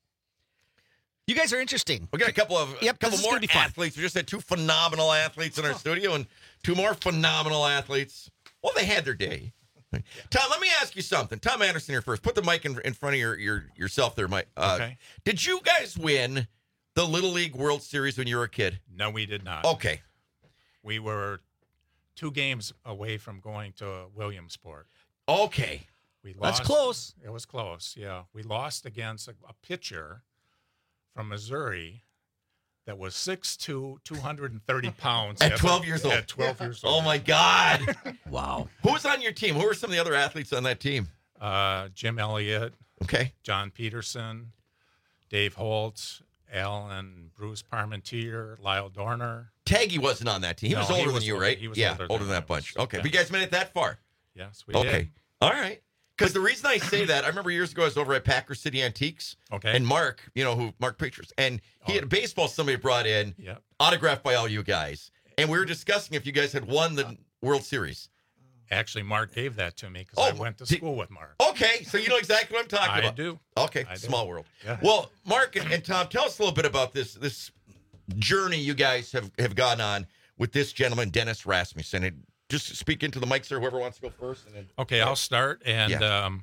You guys are interesting. We got a couple of Yep, couple this is more gonna be fun. athletes. We just had two phenomenal athletes in our studio and two more phenomenal athletes. Well, they had their day. Tom, let me ask you something. Tom Anderson here first. Put the mic in front of yourself there, Mike. Okay. Did you guys win the Little League World Series when you were a kid? No, we did not. Okay. We were 2 games away from going to Williamsport. Okay. We lost. That's close. It was close, yeah. We lost against a pitcher from Missouri that was 6'2", 230 pounds. At 12 years old. At 12 years old. Oh, my God. Wow. Who was on your team? Who were some of the other athletes on that team? Jim Elliott. Okay. John Peterson, Dave Holtz, Al and Bruce Parmentier, Lyle Dorner. Taggy wasn't on that team. He was older than you, right? He was older than that bunch. Okay. But you guys made it that far? Yes, we did. Okay. All right. Because the reason I say that, I remember years ago I was over at Packer City Antiques. Okay. And Mark, Mark Peters, and he had a baseball somebody brought in, Yep. autographed by all you guys. And we were discussing if you guys had won the World Series. Actually, Mark gave that to me because I went to school with Mark. Okay, so you know exactly what I'm talking about. I do. Okay, I do. small world. Yeah. Well, Mark and Tom, tell us a little bit about this journey you guys have gone on with this gentleman, Dennis Rasmussen. And just speak into the mic, sir, whoever wants to go first. And then, Okay, I'll start. And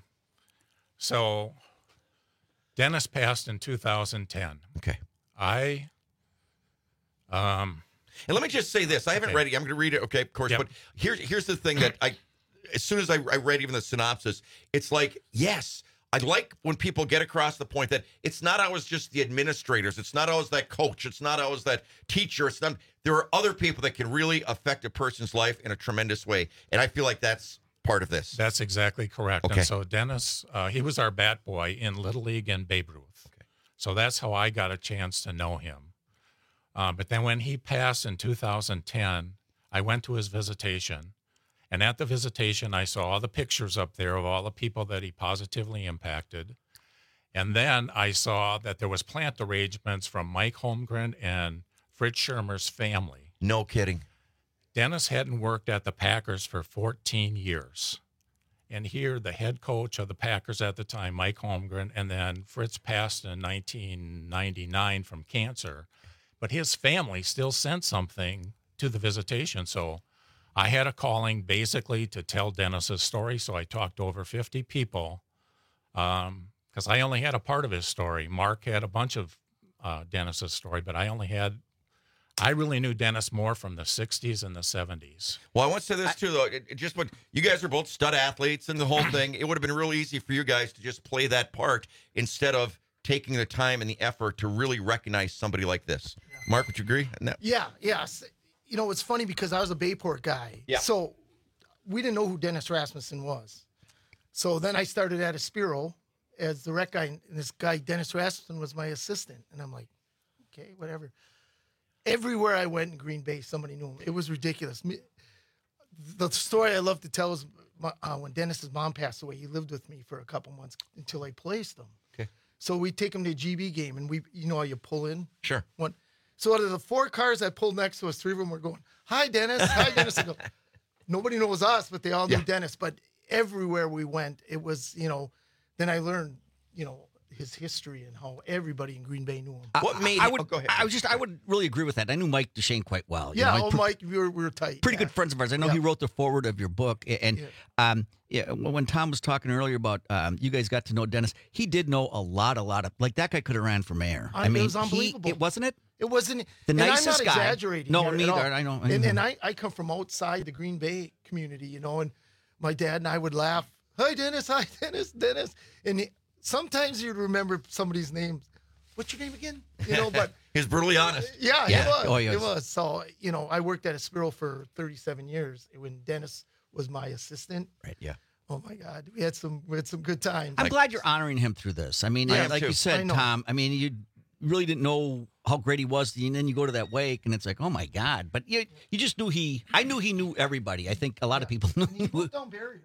so Dennis passed in 2010. Okay. And let me just say this. I haven't read it. I'm going to read it, okay, of course. Yep. But here's the thing that as soon as I read even the synopsis, it's like, yes, I like when people get across the point that it's not always just the administrators. It's not always that coach. It's not always that teacher. There are other people that can really affect a person's life in a tremendous way. And I feel like that's part of this. That's exactly correct. Okay. And so Dennis, he was our bat boy in Little League and Babe Ruth. Okay. So that's how I got a chance to know him. But then when he passed in 2010, I went to his visitation. And at the visitation, I saw all the pictures up there of all the people that he positively impacted. And then I saw that there was plant arrangements from Mike Holmgren and Fritz Schirmer's family. No kidding. Dennis hadn't worked at the Packers for 14 years. And here, the head coach of the Packers at the time, Mike Holmgren, and then Fritz passed in 1999 from cancer. But his family still sent something to the visitation. So I had a calling basically to tell Dennis's story. So I talked to over 50 people because I only had a part of his story. Mark had a bunch of Dennis's story, but I really knew Dennis more from the 60s and the 70s. Well, I want to say this, too, though. You guys are both stud athletes and the whole thing. It would have been real easy for you guys to just play that part instead of taking the time and the effort to really recognize somebody like this. Mark, would you agree? No. Yeah. You know, it's funny because I was a Bayport guy. Yeah. So we didn't know who Dennis Rasmussen was. So then I started at Aspiro as the rec guy, and this guy, Dennis Rasmussen, was my assistant. And I'm like, okay, whatever. Everywhere I went in Green Bay, somebody knew him. It was ridiculous. The story I love to tell is when Dennis's mom passed away, he lived with me for a couple months until I placed him. Okay. So we'd take him to a GB game, and you know how you pull in? Sure. So out of the 4 cars that pulled next to us, 3 of them were going, "Hi, Dennis. Hi, Dennis." I go, nobody knows us, but they all knew Dennis. But everywhere we went, it was, then I learned, his history and how everybody in Green Bay knew him. What made go ahead. I would really agree with that. I knew Mike Duchesne quite well. Mike, we were tight. Pretty good friends of ours. I know he wrote the foreword of your book. And when Tom was talking earlier about you guys got to know Dennis, he did know a lot of, like that guy could have ran for mayor. I mean, it was unbelievable. Wasn't it? It wasn't. The nicest I'm not guy. Exaggerating. No, here neither. at all. I know. And I come from outside the Green Bay community, and my dad and I would laugh. Hi, Dennis. Hi, Dennis. And sometimes you'd remember somebody's name. What's your name again? But he's brutally honest. Yeah, yeah. It was. Oh, yes. It was. So, I worked at Aspiro for 37 years when Dennis was my assistant. Right. Yeah. Oh my God, we had some good times. I'm glad you're honoring him through this. I mean, like you said, Tom. I mean, you really didn't know how great he was, and then you go to that wake, and it's like, oh my God! But you just knew I knew he knew everybody. I think a lot of people knew. And he broke down barriers,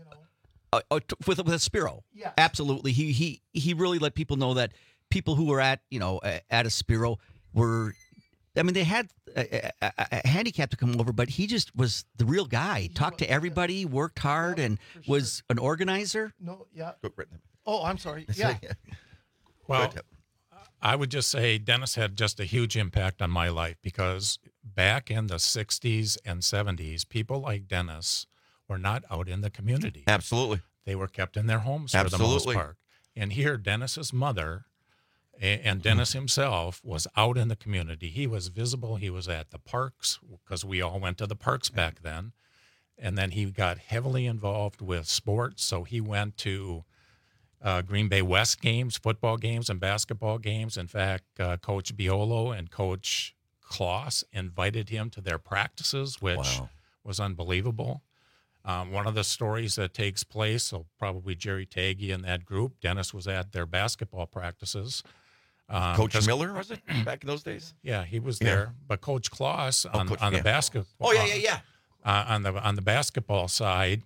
with Aspiro. Yeah, absolutely. He really let people know that people who were at Aspiro were. I mean, they had a handicap to come over, but he just was the real guy. Talked to everybody, worked hard, and was an organizer. No, yeah. Oh, I'm sorry. Yeah. Well, I would just say Dennis had just a huge impact on my life because back in the 60s and 70s, people like Dennis were not out in the community. Absolutely. They were kept in their homes for the most part. And here, Dennis's mother and Dennis himself was out in the community. He was visible. He was at the parks because we all went to the parks back then. And then he got heavily involved with sports. So he went to Green Bay West games, football games, and basketball games. In fact, Coach Biolo and Coach Kloss invited him to their practices, which was unbelievable. One of the stories that takes place, so probably Jerry Taggy and that group, Dennis was at their basketball practices. Coach Miller, was it, back in those days? Yeah, he was there. But Coach Kloss on the basketball. Oh, yeah. On the basketball side,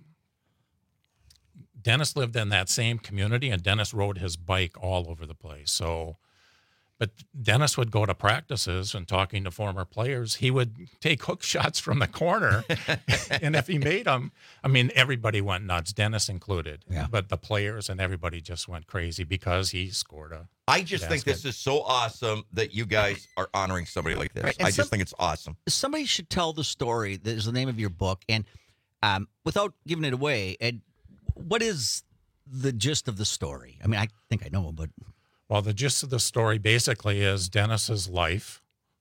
Dennis lived in that same community, and Dennis rode his bike all over the place. So, but Dennis would go to practices and talking to former players. He would take hook shots from the corner, and if he made them, I mean, everybody went nuts, Dennis included. Yeah. But the players and everybody just went crazy because he scored a. I just think this is so awesome that you guys are honoring somebody like this. Right. I just think it's awesome. Somebody should tell the story. That is the name of your book, and without giving it away, and what is the gist of the story? I mean, I think I know, but well, the gist of the story basically is Dennis's life.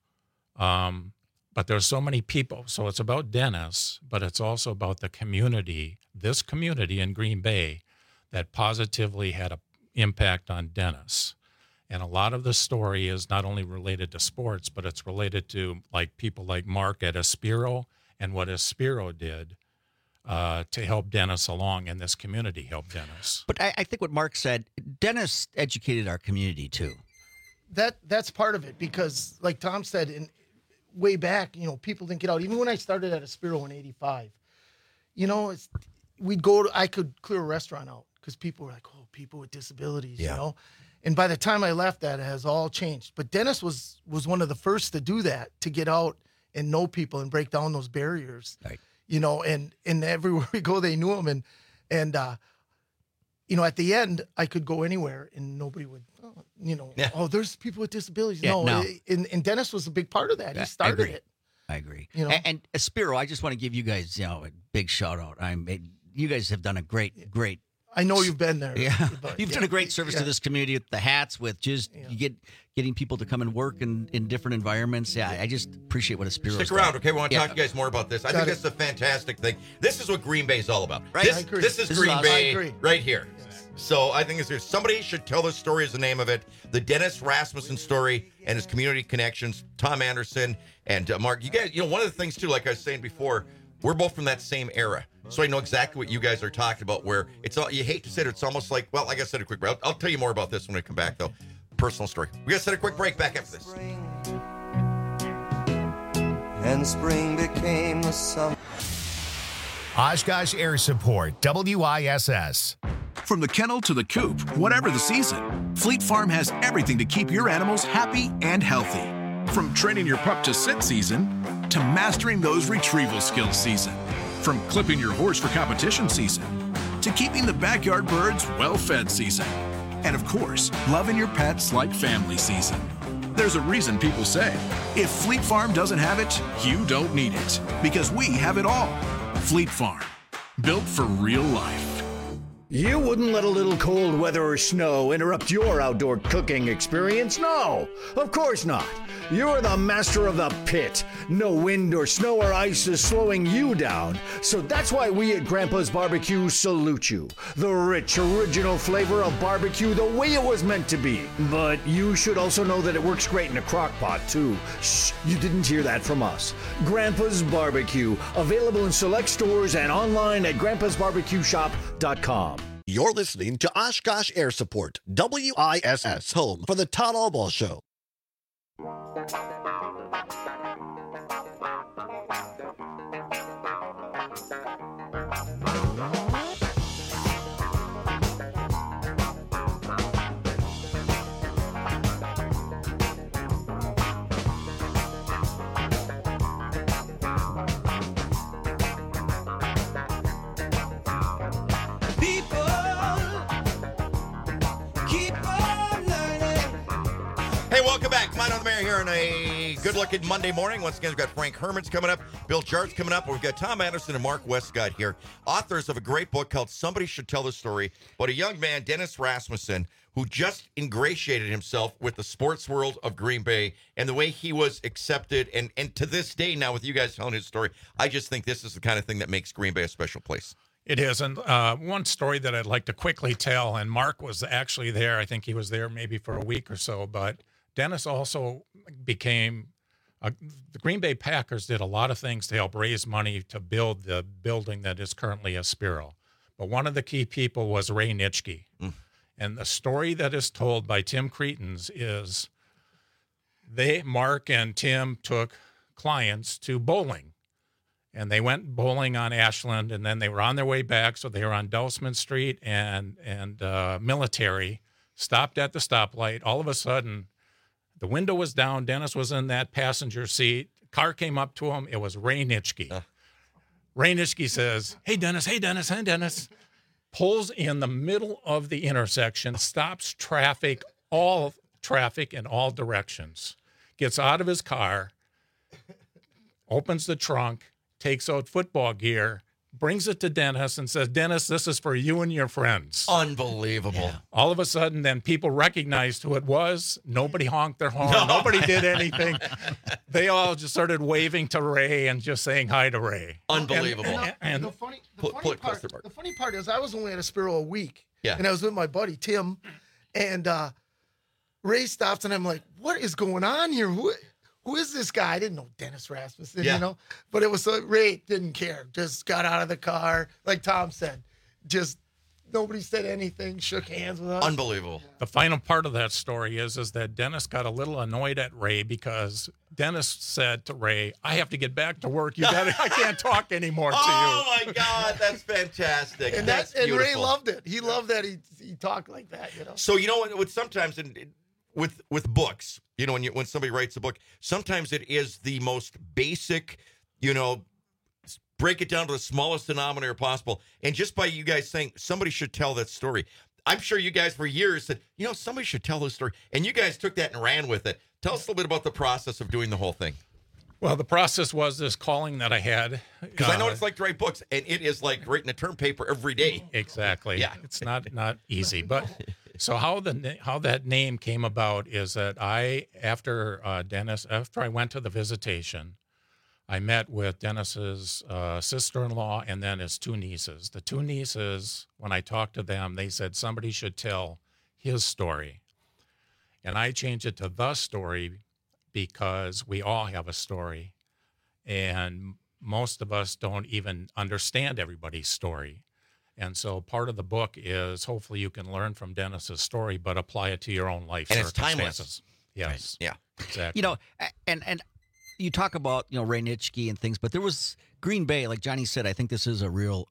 But there's so many people, so it's about Dennis, but it's also about the community. This community in Green Bay that positively had an impact on Dennis. And a lot of the story is not only related to sports, but it's related to like people like Mark at Aspiro and what Aspiro did to help Dennis along, and this community helped Dennis. But I think what Mark said, Dennis educated our community too. That's part of it because, like Tom said, way back, people didn't get out. Even when I started at Aspiro in '85, I could clear a restaurant out because people were like, "Oh, people with disabilities," And by the time I left, that has all changed. But Dennis was one of the first to do that, to get out and know people and break down those barriers. Right. And everywhere we go, they knew him. And at the end, I could go anywhere and nobody would, oh, there's people with disabilities. Yeah, no. And Dennis was a big part of that. He started it. I agree. And Aspiro, I just want to give you guys, a big shout out. You guys have done a great. I know you've been there. Yeah, you've done a great service to this community with the hats, with just getting people to come and work in different environments. Yeah, I just appreciate what Aspiro. Stick around, okay? We want to talk to you guys more about this. I think that's a fantastic thing. This is what Green Bay is all about. Right. This is Green Bay right here. So I think somebody should tell this story is the name of it. The Dennis Rasmussen story and his community connections. Tom Anderson and Mark, you guys, one of the things too, like I was saying before, we're both from that same era. So I know exactly what you guys are talking about, where it's all, you hate to say it, it's almost like, well, like I said, a quick break. I'll tell you more about this when we come back, though. Personal story. We got to set a quick break back after this. And spring became the summer. Oshkosh Air Support, WISS. From the kennel to the coop, whatever the season, Fleet Farm has everything to keep your animals happy and healthy. From training your pup to sit season to mastering those retrieval skills season. From clipping your horse for competition season to keeping the backyard birds well-fed season. And of course, loving your pets like family season. There's a reason people say, if Fleet Farm doesn't have it, you don't need it. Because we have it all. Fleet Farm, built for real life. You wouldn't let a little cold weather or snow interrupt your outdoor cooking experience? No, of course not. You're the master of the pit. No wind or snow or ice is slowing you down. So that's why we at Grandpa's Barbecue salute you. The rich, original flavor of barbecue the way it was meant to be. But you should also know that it works great in a crock pot, too. Shh, you didn't hear that from us. Grandpa's Barbecue, available in select stores and online at grandpasbarbecueshop.com. You're listening to Oshkosh Air Support, WISS, home for the Todd Allball Show. Hey, welcome back. Mine on the Mayor here on a good-looking Monday morning. Once again, we've got Frank Herman's coming up, Bill Jart's coming up, and we've got Tom Anderson and Mark Westcott here, authors of a great book called Somebody Should Tell the Story about a young man, Dennis Rasmussen, who just ingratiated himself with the sports world of Green Bay and the way he was accepted. And to this day now, with you guys telling his story, I just think this is the kind of thing that makes Green Bay a special place. It is. And one story that I'd like to quickly tell, and Mark was actually there. I think he was there maybe for a week or so, but Dennis also became the Green Bay Packers did a lot of things to help raise money to build the building that is currently a Spiro. But one of the key people was Ray Nitschke. And the story that is told by Tim Cretans is Mark and Tim took clients to bowling. And they went bowling on Ashland, and then they were on their way back. So they were on Dousman Street and Military, stopped at the stoplight. All of a sudden, the window was down. Dennis was in that passenger seat. Car came up to him. It was Ray Nitschke. Ray Nitschke says, hey, Dennis, hey, Dennis, hey, Dennis. Pulls in the middle of the intersection, stops traffic in all directions, gets out of his car, opens the trunk, takes out football gear, brings it to Dennis and says, Dennis, this is for you and your friends. Unbelievable. Yeah. All of a sudden, then people recognized who it was. Nobody honked their horn. No. Nobody did anything. They all just started waving to Ray and just saying hi to Ray. Unbelievable. And the funny part is I was only at a Spiro a week. Yeah. And I was with my buddy, Tim. And Ray stops, and I'm like, what is going on here? Who is this guy? I didn't know Dennis Rasmussen, you know? But it was Ray didn't care. Just got out of the car, like Tom said. Just nobody said anything, shook hands with us. Unbelievable. The final part of that story is that Dennis got a little annoyed at Ray because Dennis said to Ray, I have to get back to work. I can't talk anymore to you. Oh, my God. That's fantastic. And that's beautiful. Ray loved it. He loved that he talked like that, you know? So, you know what, sometimes with books, you know, when somebody writes a book, sometimes it is the most basic, you know, break it down to the smallest denominator possible. And just by you guys saying somebody should tell that story, I'm sure you guys for years said, you know, somebody should tell this story. And you guys took that and ran with it. Tell us a little bit about the process of doing the whole thing. Well, the process was this calling that I had. Because I know what it's like to write books, and it is like writing a term paper every day. Exactly. Yeah. It's not easy. But so how that name came about is that after I went to the visitation, I met with Dennis's sister-in-law and then his two nieces. The two nieces, when I talked to them, they said somebody should tell his story. And I changed it to the story because we all have a story. And most of us don't even understand everybody's story. And so part of the book is hopefully you can learn from Dennis's story, but apply it to your own life And it's circumstances. timeless. Yes. Yeah. Exactly. You know, and you talk about, Ray Nitschke and things, but there was Green Bay, like Johnny said, I think this is a real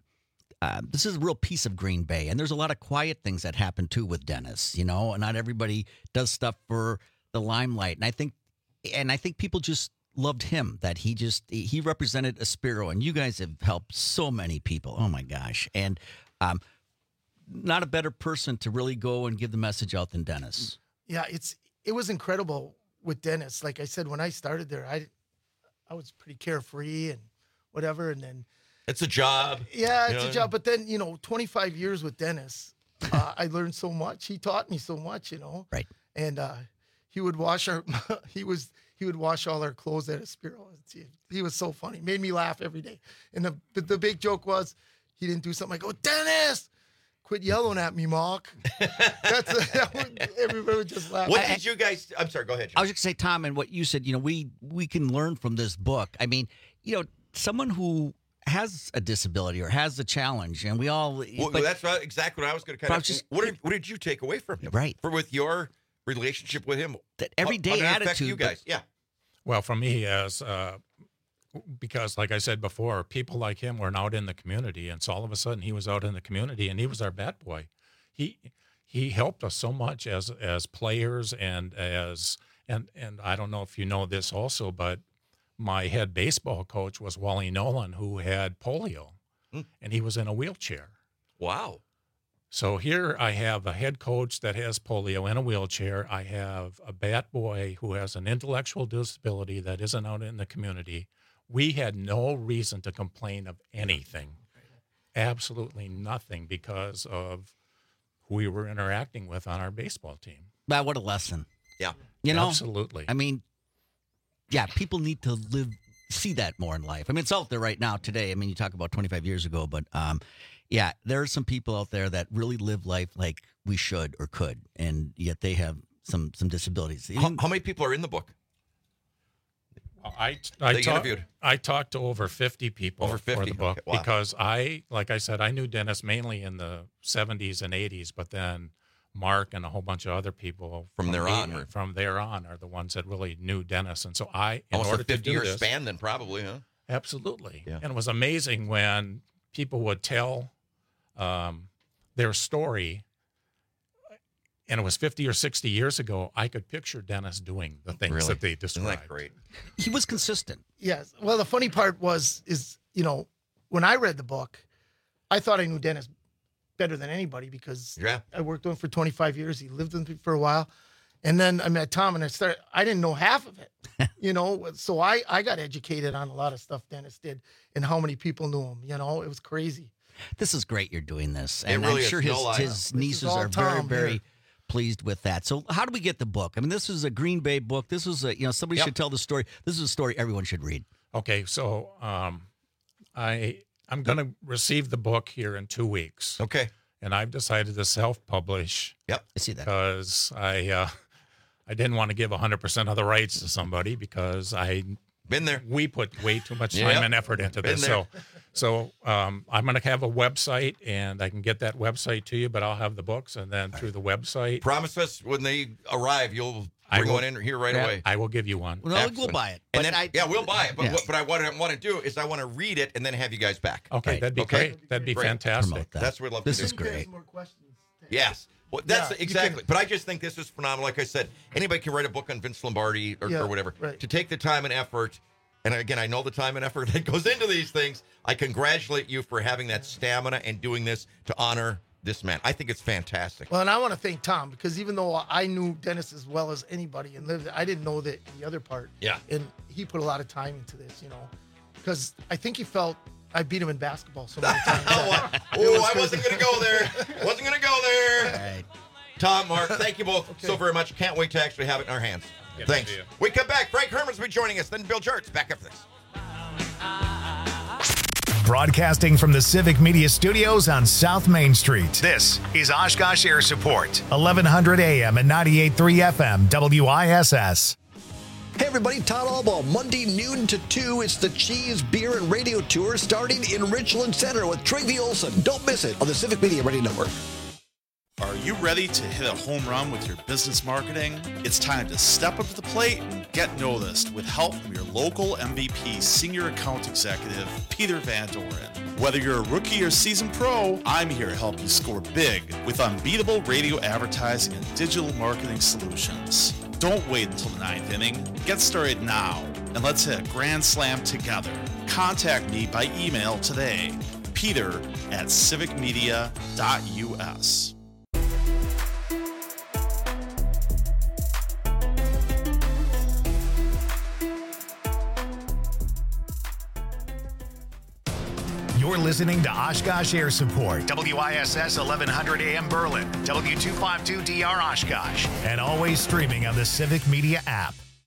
piece of Green Bay. And there's a lot of quiet things that happen too with Dennis, and not everybody does stuff for the limelight. And I think people just loved him, that he represented Aspiro, and you guys have helped so many people. Oh my gosh. And not a better person to really go and give the message out than Dennis. Yeah, it was incredible with Dennis. Like I said, when I started there, I was pretty carefree and whatever, and then it's a job. Yeah, it's a job. But then 25 years with Dennis, I learned so much. He taught me so much, Right. And he would wash he would wash all our clothes at Aspiro. He was so funny. Made me laugh every day. And the big joke was he didn't do something. I go, Dennis, quit yelling at me, Mark. Everybody would just laugh. What did you guys? I'm sorry. Go ahead, John. I was just going to say, Tom, and what you said. We can learn from this book. I mean, someone who has a disability or has a challenge, and we all. Well, that's exactly what I was going to kind of. What did you take away from him? Right. With your relationship with him, that everyday how did it affect attitude. You guys, yeah. Well, for me, because like I said before, people like him were out in the community, and so all of a sudden he was out in the community, and he was our bat boy. He helped us so much as players and I don't know if you know this also, but my head baseball coach was Wally Nolan, who had polio, and he was in a wheelchair. Wow. So here I have a head coach that has polio in a wheelchair. I have a bat boy who has an intellectual disability that isn't out in the community. We had no reason to complain of anything, absolutely nothing, because of who we were interacting with on our baseball team. But what a lesson. Yeah. Absolutely. I mean, yeah, people need to see that more in life. I mean, it's out there right now today. I mean, you talk about 25 years ago, but yeah, there are some people out there that really live life like we should or could, and yet they have some disabilities. How many people are in the book? I talked to over 50 people for the book. Okay, wow. Because like I said, I knew Dennis mainly in the 70s and 80s, but then Mark and a whole bunch of other people from there on are the ones that really knew Dennis. And so almost a 50-year span then probably, huh? Absolutely. Yeah. And it was amazing when people would tell their story, and it was 50 or 60 years ago, I could picture Dennis doing the things that they described. Isn't that great? He was consistent. Yes. Well, the funny part is when I read the book, I thought I knew Dennis better than anybody because I worked with him for 25 years. He lived with me for a while. And then I met Tom, and I didn't know half of it, So I got educated on a lot of stuff Dennis did and how many people knew him. It was crazy. This is great you're doing this. And really I'm sure his nieces are very, very pleased with that. So how do we get the book? I mean, this is a Green Bay book. This is somebody should tell the story. This is a story everyone should read. Okay, so I'm going to receive the book here in 2 weeks. Okay. And I've decided to self-publish. Yep, I see that. Because I didn't want to give 100% of the rights to somebody because we put way too much time and effort into this. So I'm going to have a website, and I can get that website to you, but I'll have the books, and then through the website. Promise us when they arrive, you'll bring one in here right away. I will give you one. Well, we'll buy it. And then, we'll buy it. But what I want to do is I want to read it and then have you guys back. Okay, that'd be great. That'd be fantastic. That's what we'd love to do. This is great. Yes. Well, that's exactly. But I just think this is phenomenal. Like I said, anybody can write a book on Vince Lombardi or whatever. Right. To take the time and effort, and again, I know the time and effort that goes into these things. I congratulate you for having that stamina and doing this to honor this man. I think it's fantastic. Well, and I want to thank Tom because even though I knew Dennis as well as anybody and lived, I didn't know the other part. Yeah. And he put a lot of time into this, because I think he felt I beat him in basketball so many times. I wasn't going to go there. All right. Tom, Mark, thank you both so very much. Can't wait to actually have it in our hands. Yeah, thanks. We come back. Frank Herman's will be joining us. Then Bill Jarrett's back after this. Broadcasting from the Civic Media Studios on South Main Street, this is Oshkosh Air Support, 1100 AM and 98.3 FM, WISS. Hey everybody, Todd Albaugh, Monday noon to 2. It's the Cheese, Beer, and Radio Tour starting in Richland Center with Tracy Olson. Don't miss it on the Civic Media Radio Network. Are you ready to hit a home run with your business marketing? It's time to step up to the plate and get noticed with help from your local MVP Senior Account Executive, Peter Van Doren. Whether you're a rookie or seasoned pro, I'm here to help you score big with unbeatable radio advertising and digital marketing solutions. Don't wait until the 9th inning. Get started now, and let's hit a grand slam together. Contact me by email today, peter@civicmedia.us. You're listening to Oshkosh Air Support, WISS 1100 AM Berlin, W252DR Oshkosh, and always streaming on the Civic Media app.